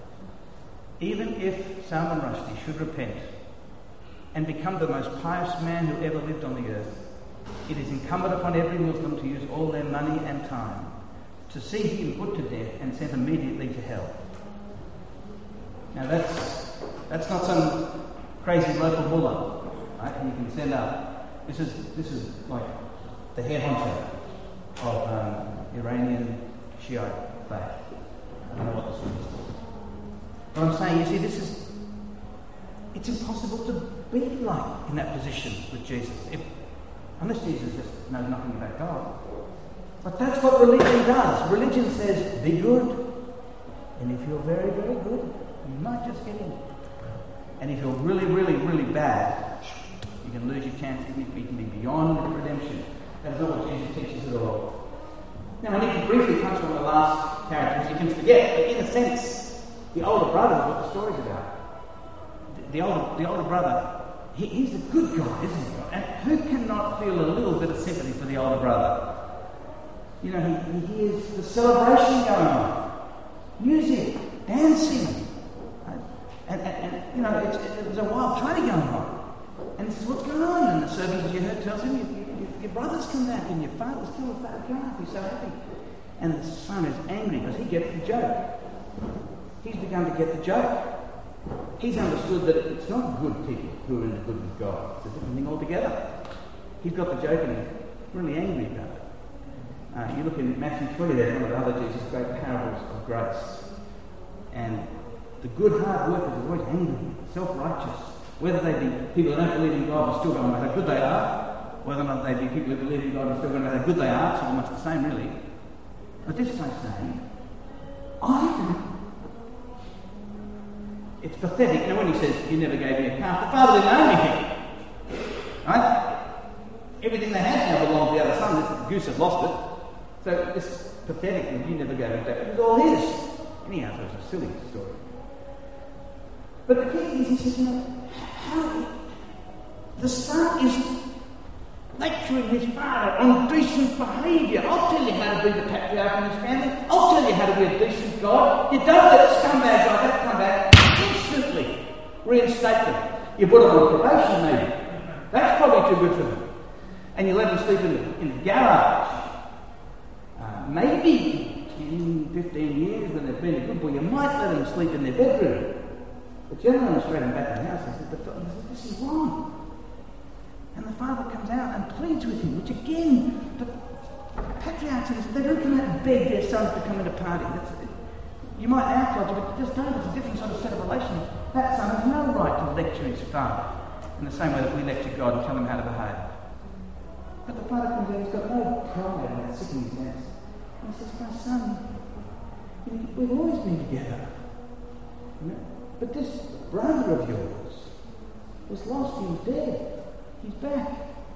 even if Salman Rushdie should repent and become the most pious man who ever lived on the earth, it is incumbent upon every Muslim to use all their money and time to see him put to death and sent immediately to hell. Now that's that's not some crazy local mullah, right? Who you can send up. This is this is like the head honcho of um, Iranian Shiite faith. I don't know what this is. But I'm saying, you see, this is it's impossible to be like in that position with Jesus, if, unless Jesus just knows nothing about God. But that's what religion does. Religion says, be good, and if you're very, very good, you might just get in. And if you're really, really, really bad, you can lose your chance. You can be beyond redemption. That is not what Jesus teaches at all. Now, I need to briefly touch on the last character, you can forget, but in a sense, the older brother is what the story's about. The, the older, the older brother, he, he's a good guy, isn't he? And who cannot feel a little bit of sympathy for the older brother? You know, he, he hears the celebration going on, music, dancing, right? and, and, and you know, it's, it, there's a wild party going on. And he says, what's going on? And the servant, as you heard, tells him, you, you, your brother's come back and your father's killed a fat calf. He's so happy. And the son is angry because he gets the joke. He's begun to get the joke. He's understood that it's not good people who are in the good with God. It's a different thing altogether. He's got the joke and he's really angry about it. Uh, you look in Matthew twenty, there's one of the other Jesus' great parables of grace. And the good hard workers are always angry, self-righteous. Whether they be people who don't believe in God but still going, how good they are, whether or not they be people who believe in God and still going to know how good they are, it's all much the same really. But this is like saying, I It's pathetic. Now when he says, you never gave me a calf, the father didn't own anything. Right? Everything they had now belonged to the other son. This goose had lost it. So it's pathetic that you never gave it back. It was all his. Anyhow, it was a silly story. But the thing is, he says, you know, how the son is lecturing his father on decent behaviour. I'll tell you how to be the patriarch in his family. I'll tell you how to be a decent God. You don't let scumbags like that come back. Instantly reinstate them. You put them on probation maybe. That's probably too good for them. And you let them sleep in the, in the garage. Uh, maybe ten, fifteen years when they've been a good boy, you might let them sleep in their bedroom. But generally straight them back in the house and says, but this is wrong. And the father comes out and pleads with him, which again, the patriarchs, they don't come out and beg their sons to come in a party. That's, you might act like it, but just don't. It's a different sort of set of relations. That son has no right to lecture his father in the same way that we lecture God and tell him how to behave. But the father comes in, he's got no pride in that sitting in his hands. And he says, my son, you know, we've always been together. You know? But this brother of yours was lost, he was dead. He's back.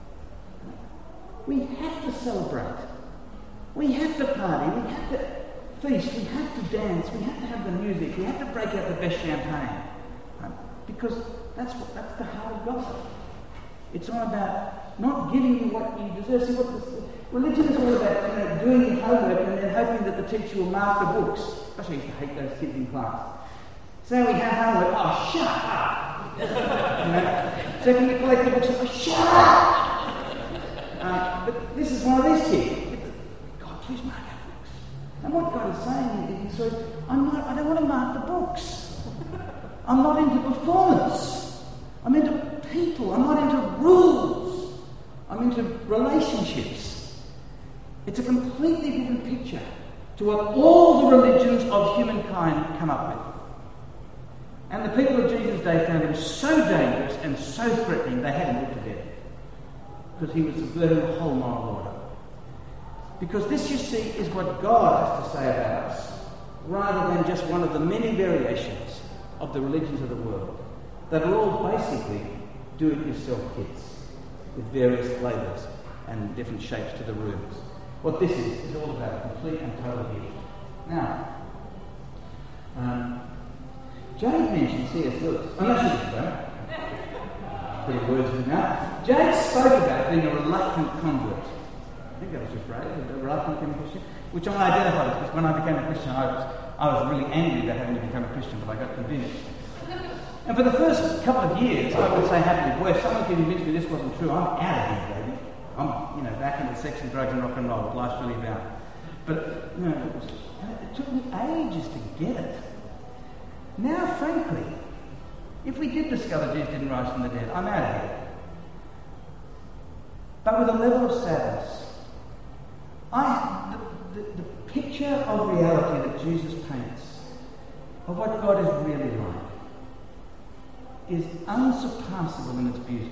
We have to celebrate. We have to party. We have to feast. We have to dance. We have to have the music. We have to break out the best champagne. Right? Because that's what that's the heart of God. It's all about not giving you what you deserve. See, what this, religion is all about, you know, doing your homework and then hoping that the teacher will mark the books. Gosh, I used to hate those kids in class. So we have homework. Oh, shut up! you know? So can you collect the books? Oh, shut up! Uh, but this is one of these kids. God, please mark our books. And what God is saying is, so I'm not. I don't want to mark the books. I'm not into performance. I'm into people. I'm not into rules. I'm into relationships. It's a completely different picture to what all the religions of humankind come up with. And the people of Jesus' day found him so dangerous and so threatening they had him put to death. Because he was subverting the whole moral order. Because this, you see, is what God has to say about us, rather than just one of the many variations of the religions of the world that are all basically do-it-yourself kits with various flavours and different shapes to the rooms. What this is, is all about complete and total gift. Now, um, Jade mentioned C S Lewis. Oh, no, she didn't, right? Pretty words in now. Jade spoke about being a reluctant convert. I think that was your phrase, a reluctant Christian, which I identified with, because when I became a Christian, I was, I was really angry about having to become a Christian, but I got convinced. And for the first couple of years, I would say happily, boy, if someone could convince me this wasn't true, I'm out of here, baby. I'm, you know, back into sex and drugs and rock and roll, what life's really about. But, you know, it, was, it took me ages to get it. Now, frankly, if we did discover Jesus didn't rise from the dead, I'm out of here. But with a level of sadness, I, the, the, the picture of reality that Jesus paints, of what God is really like, is unsurpassable in its beauty.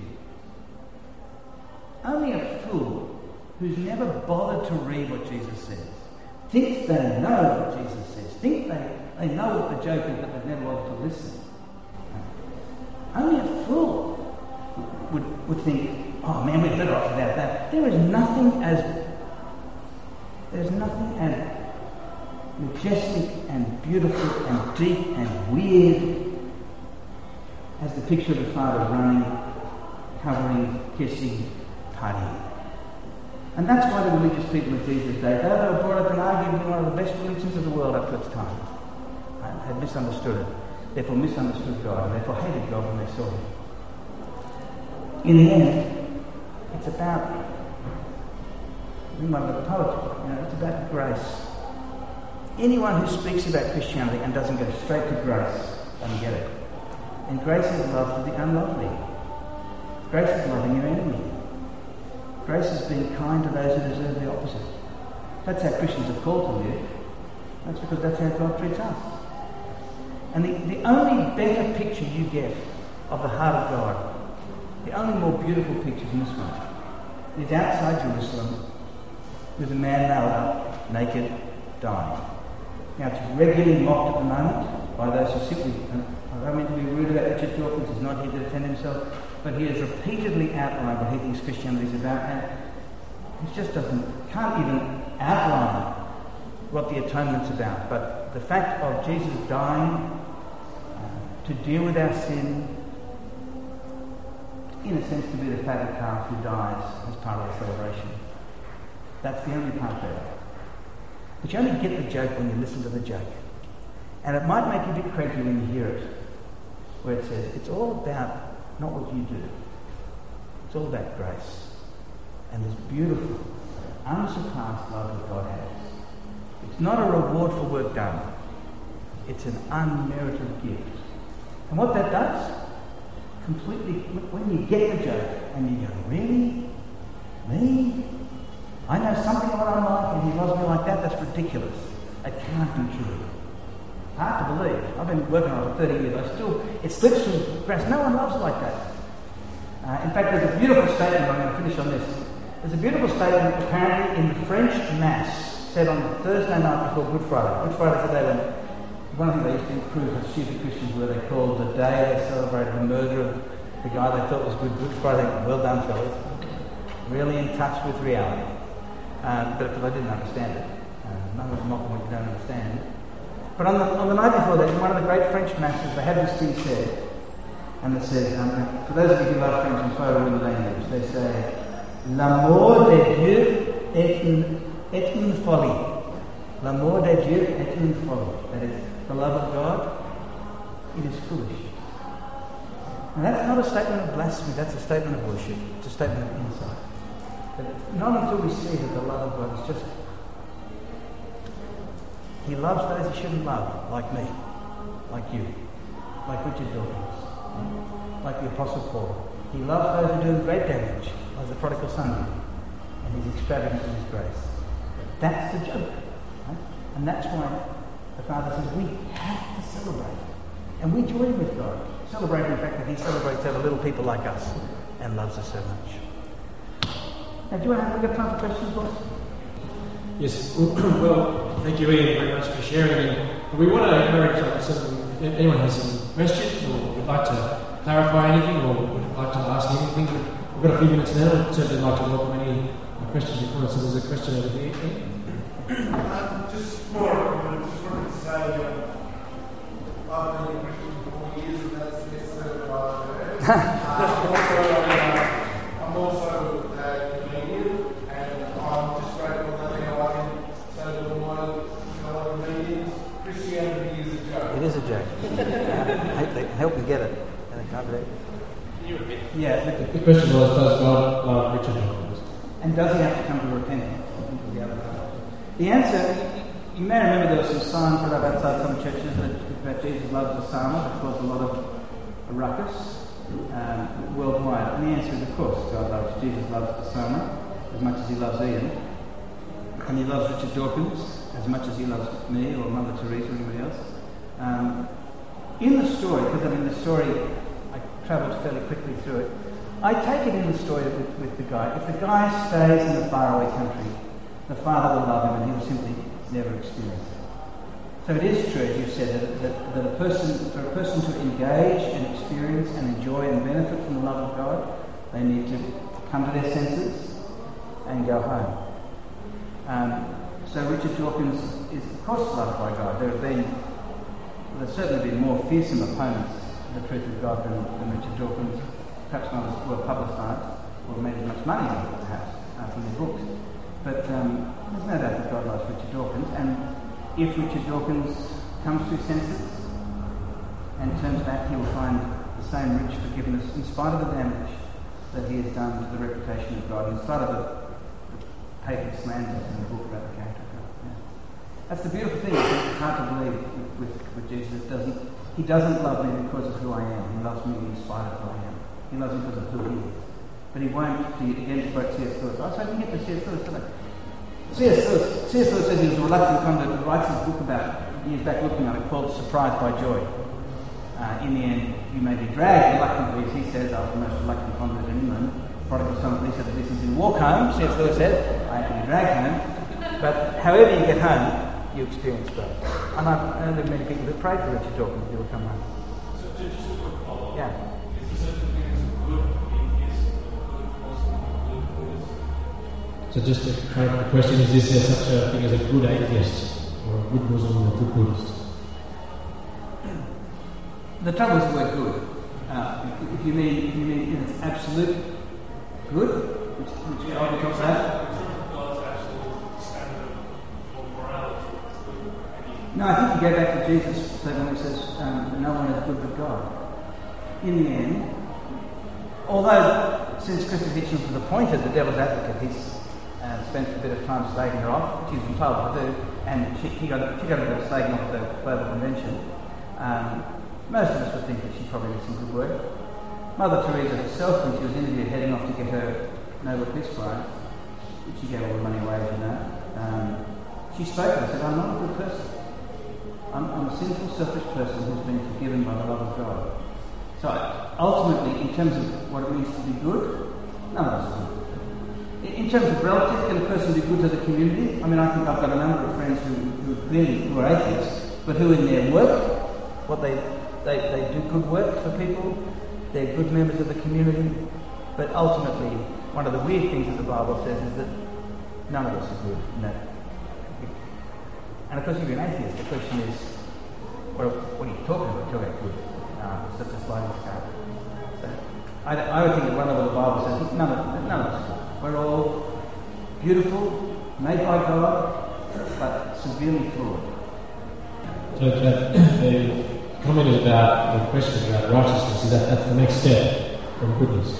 Only a fool who's never bothered to read what Jesus says thinks they know what Jesus says, think they, they know what the joke is, but they've never bothered to listen. Only a fool would, would think, oh man, we're better off without that. There is nothing as there's nothing as majestic and beautiful and deep and weird as the picture of the Father running, covering, kissing, partying. And that's why the religious people of Jesus' day, though they were brought up and argued in one of the best religions of the world up to its time, had misunderstood it, therefore misunderstood God, and therefore hated God when they saw him. In the end, it's about, in one of the poetry, you know, it's about grace. Anyone who speaks about Christianity and doesn't go straight to grace doesn't get it. And grace is love for the unlovely. Grace is loving your enemy. Grace is being kind to those who deserve the opposite. That's how Christians are called to live. That's because that's how God treats us. And the, the only better picture you get of the heart of God, the only more beautiful picture is in this one. is outside Jerusalem with a man nailed up, naked, dying. Now, it's regularly mocked at the moment by those who sit with him. I don't mean to be rude about Richard Dawkins, he's not here to defend himself, but he has repeatedly outlined what he thinks Christianity is about, and he just doesn't, can't even outline what the atonement's about. But the fact of Jesus dying uh, to deal with our sin, in a sense to be the fatted calf who dies as part of the celebration. That's the only part there. But you only get the joke when you listen to the joke. And it might make you a bit cranky when you hear it, where it says, it's all about not what you do. It's all about grace. And this beautiful, unsurpassed love that God has. It's not a reward for work done. It's an unmerited gift. And what that does, completely, when you get the joke and you go, really? Me? I know something of what I'm like and he loves me like that? That's ridiculous. It can't be true. Hard to believe. I've been working on it for thirty years. I still, it slips through the cracks. No one loves it like that. Uh, in fact, there's a beautiful statement, I'm going to finish on this. There's a beautiful statement apparently in the French Mass said on Thursday night before Good Friday. Good Friday's the day when one thing they used to improve for stupid Christians where they called the day they celebrated the murder of the guy they thought was good. Good Friday. Well done, fellas. Really in touch with reality. Um, but because I didn't understand it. Uh, no one's mocking what you don't understand. But on the, on the night before that, in one of the great French masses, they had this thing said. And it says, um, for those of you who love French and follow in the language, they say, L'amour de Dieu est une, est une folie. L'amour de Dieu est une folie. That is, the love of God, it is foolish. And that's not a statement of blasphemy, that's a statement of worship. It's a statement of insight. But not until we see that the love of God is just... He loves those he shouldn't love, like me, like you, like Richard Dawkins, like the Apostle Paul. He loves those who do great damage, like the prodigal son did, and he's extravagant in his grace. That's the joke. Right? And that's why the Father says we have to celebrate. And we join with God, celebrating the fact that he celebrates over little people like us and loves us so much. Now, do you want to have a time for questions, boys? Yes, well, thank you, Ian, very much for sharing. And we want to encourage uh, some, if anyone has some questions or would like to clarify anything or would like to ask anything. We've got a few minutes now. I'd certainly like to welcome any questions or comments. So there's a question over here. Uh, just more, I just wanted to say, uh, I've been a Christian for four years and that's necessarily why I'm there. uh, I'm also a comedian and I'm just grateful that I can say to all my fellow comedians, Christianity is a joke. It is a joke. I hope they can help me get it. And they can't believe it. Yeah. The question was, does God love Richard Dawkins? And does he have to come to repentance? The other part. The answer, you may remember there were some signs put up outside some churches that, that Jesus loves the psalmist, that caused a lot of a ruckus um, worldwide. And the answer is, of course, God loves, Jesus loves the psalmist as much as he loves Ian. And he loves Richard Dawkins as much as he loves me or Mother Teresa or anybody else. Um, in the story, because I mean the story, I travelled fairly quickly through it. I take it in the story with, with the guy. If the guy stays in the faraway country, the Father will love him and he will simply never experience it. So it is true, as you said, that, that, that a person, for a person to engage and experience and enjoy and benefit from the love of God, they need to come to their senses and go home. Um, so Richard Dawkins is, of course, loved by God. There have been, well, there's certainly been more fearsome opponents of the truth of God than, than Richard Dawkins, perhaps not as well publicised or made as much money on it, perhaps, uh, from their books. But um, there's no doubt that God loves Richard Dawkins, and if Richard Dawkins comes to his senses and turns back, he will find the same rich forgiveness in spite of the damage that he has done to the reputation of God, in spite of the, the pagan slanders in the book about the character of God. Yeah. That's the beautiful thing. It's hard to believe with, with, with Jesus. It doesn't, he doesn't love me because of who I am. He loves me in spite of who I am. He loves me because of who he is. But he won't, to, again, to quote C S Lewis. I was hoping to get to C S Lewis today. C S Lewis, C S Lewis says he was a reluctant convert who writes his book about, years back looking at it, called Surprised by Joy. Uh, in the end, you may be dragged reluctantly, as he says, I was the most reluctant convert in England, prodigal son, he said the business didn't walk home, C S Lewis said, I had to be dragged home. But however you get home, you experience growth. And I know there are many people that pray for Richard Dawkins who will come home. So just a quick follow-up. Yeah. Is there such a thing as a good atheist or a good philosopher, a good Buddhist? So just to clarify the question, is this there such a thing as a good atheist or a good Muslim or a good Buddhist? The trouble is the word good. Uh, if, if you mean if you mean in its absolute good, which, which Yeah, God talks about. in terms of God's absolute standard of morality. No, I think you go back to Jesus' statement when he says, um, no one is good but God. In the end, although since Christopher Hitchens was appointed the devil's advocate, he's uh, spent a bit of time slagging her off, which he's been told to do, and she, he got, she got a bit of slagging off at the Global Convention. Um, most of us would think that she probably did some good work. Mother Teresa herself, when she was interviewed heading off to get her Nobel Peace Prize, which she gave all the money away, as you know, um, she spoke and said, I'm not a good person. I'm, I'm a sinful, selfish person who's been forgiven by the love of God. So ultimately, in terms of what it means to be good, none of us are good. In, in terms of relative, can a person be good to the community? I mean, I think I've got a number of friends who, who clearly who are atheists, but who in their work, what they, they, they do good work for people, they're good members of the community, but ultimately, one of the weird things that the Bible says is that none of us are good in that. And of course, if you're an atheist, the question is, well, what are you talking about? You're talking about good. Uh, such a sliding scale. So, I, I would think at one level the Bible says none of, none of us are good. We're all beautiful, made by God, but severely flawed. So that, the comment is about the question about righteousness, is that that's the next step from goodness?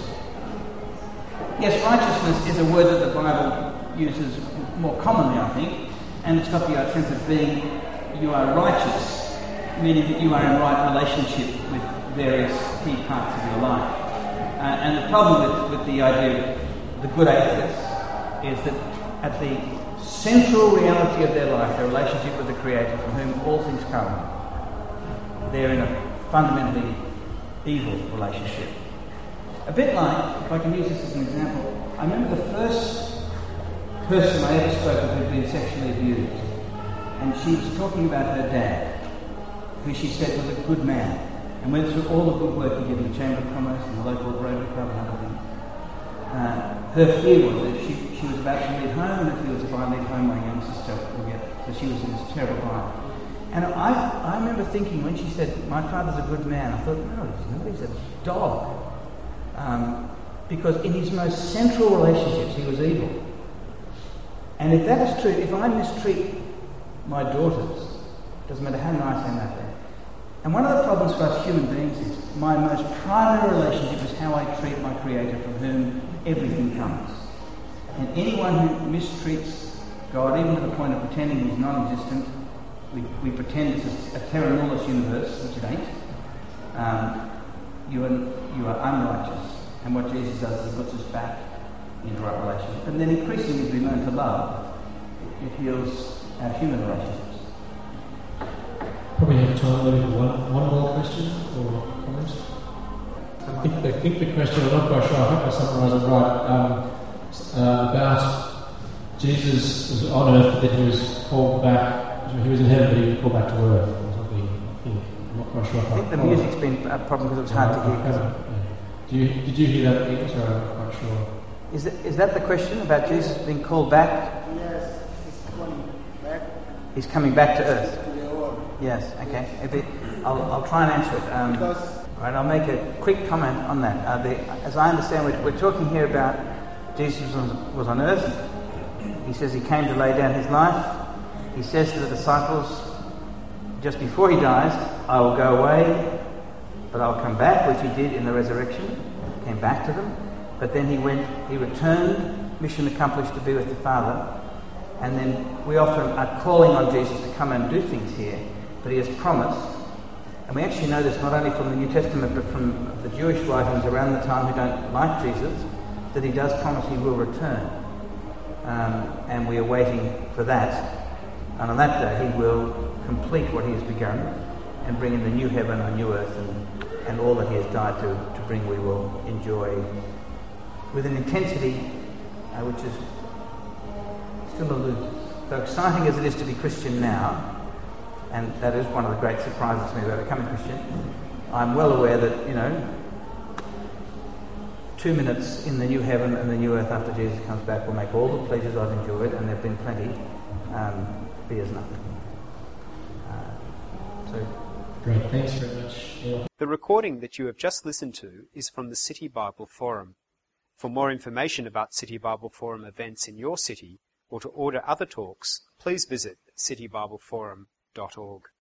Yes, righteousness is a word that the Bible uses more commonly, I think, and it's got the sense of being, you are righteous, meaning that you are in right relationship with various key parts of your life. Uh, and the problem with, with the idea of the good atheist is that at the central reality of their life, their relationship with the Creator from whom all things come, they're in a fundamentally evil relationship. A bit like, if I can use this as an example, I remember the first person I ever spoke with who'd been sexually abused, and she was talking about her dad, who she said was a good man, and went through all the good work he did in the Chamber of Commerce and the local Rotary Club and other things. Uh, her fear was that she, she was about to leave home, and her fear was if I leave home, my young sister will get. So she was in this terrible bind. And I, I remember thinking when she said, "My father's a good man," I thought, no, he's not. He's a dog. Um, because in his most central relationships, he was evil. And if that is true, if I mistreat my daughters, doesn't matter how nice they may be. And one of the problems for us human beings is my most primary relationship is how I treat my Creator from whom everything comes. And anyone who mistreats God, even to the point of pretending he's non-existent, we, we pretend it's a terra nullius universe, which it ain't, um, you, are, you are unrighteous. And what Jesus does is he puts us back into right relationship. And then increasingly as we learn to love, it heals our human relationships. Probably have time maybe for one, one more question or comment. I think, I think the question, I'm not quite sure, I hope I summarise it right, um, uh, about Jesus was on earth, but then he was called back, he was in heaven, but he was called back to earth or something. I think, I'm not quite sure. I think the music's been a problem because it was hard to hear. Yeah. Do you, did you hear that, Peter? Sorry, I'm not quite sure. Is that, is that the question about Jesus being called back? Yes, he's coming back. He's coming back to earth. To the world. Yes, okay. If it, I'll, I'll try and answer it. Um, Because- right, I'll make a quick comment on that. Uh, the, as I understand, we're, we're talking here about Jesus was, was on earth. He says he came to lay down his life. He says to the disciples, just before he dies, I will go away, but I'll come back, which he did in the resurrection. He came back to them. But then he went, he returned, mission accomplished, to be with the Father. And then we often are calling on Jesus to come and do things here, but he has promised, and we actually know this not only from the New Testament but from the Jewish writings around the time who don't like Jesus, that he does promise he will return. Um, and we are waiting for that. And on that day he will complete what he has begun and bring in the new heaven and new earth, and, and all that he has died to, to bring we will enjoy with an intensity uh, which is still elusive. So exciting as it is to be Christian now, and that is one of the great surprises to me about becoming Christian, I'm well aware that, you know, two minutes in the new heaven and the new earth after Jesus comes back will make all the pleasures I've enjoyed, and there have been plenty, um, be as nothing. Uh, so, Great, thanks very much. The recording that you have just listened to is from the City Bible Forum. For more information about City Bible Forum events in your city, or to order other talks, please visit city bible forum dot org.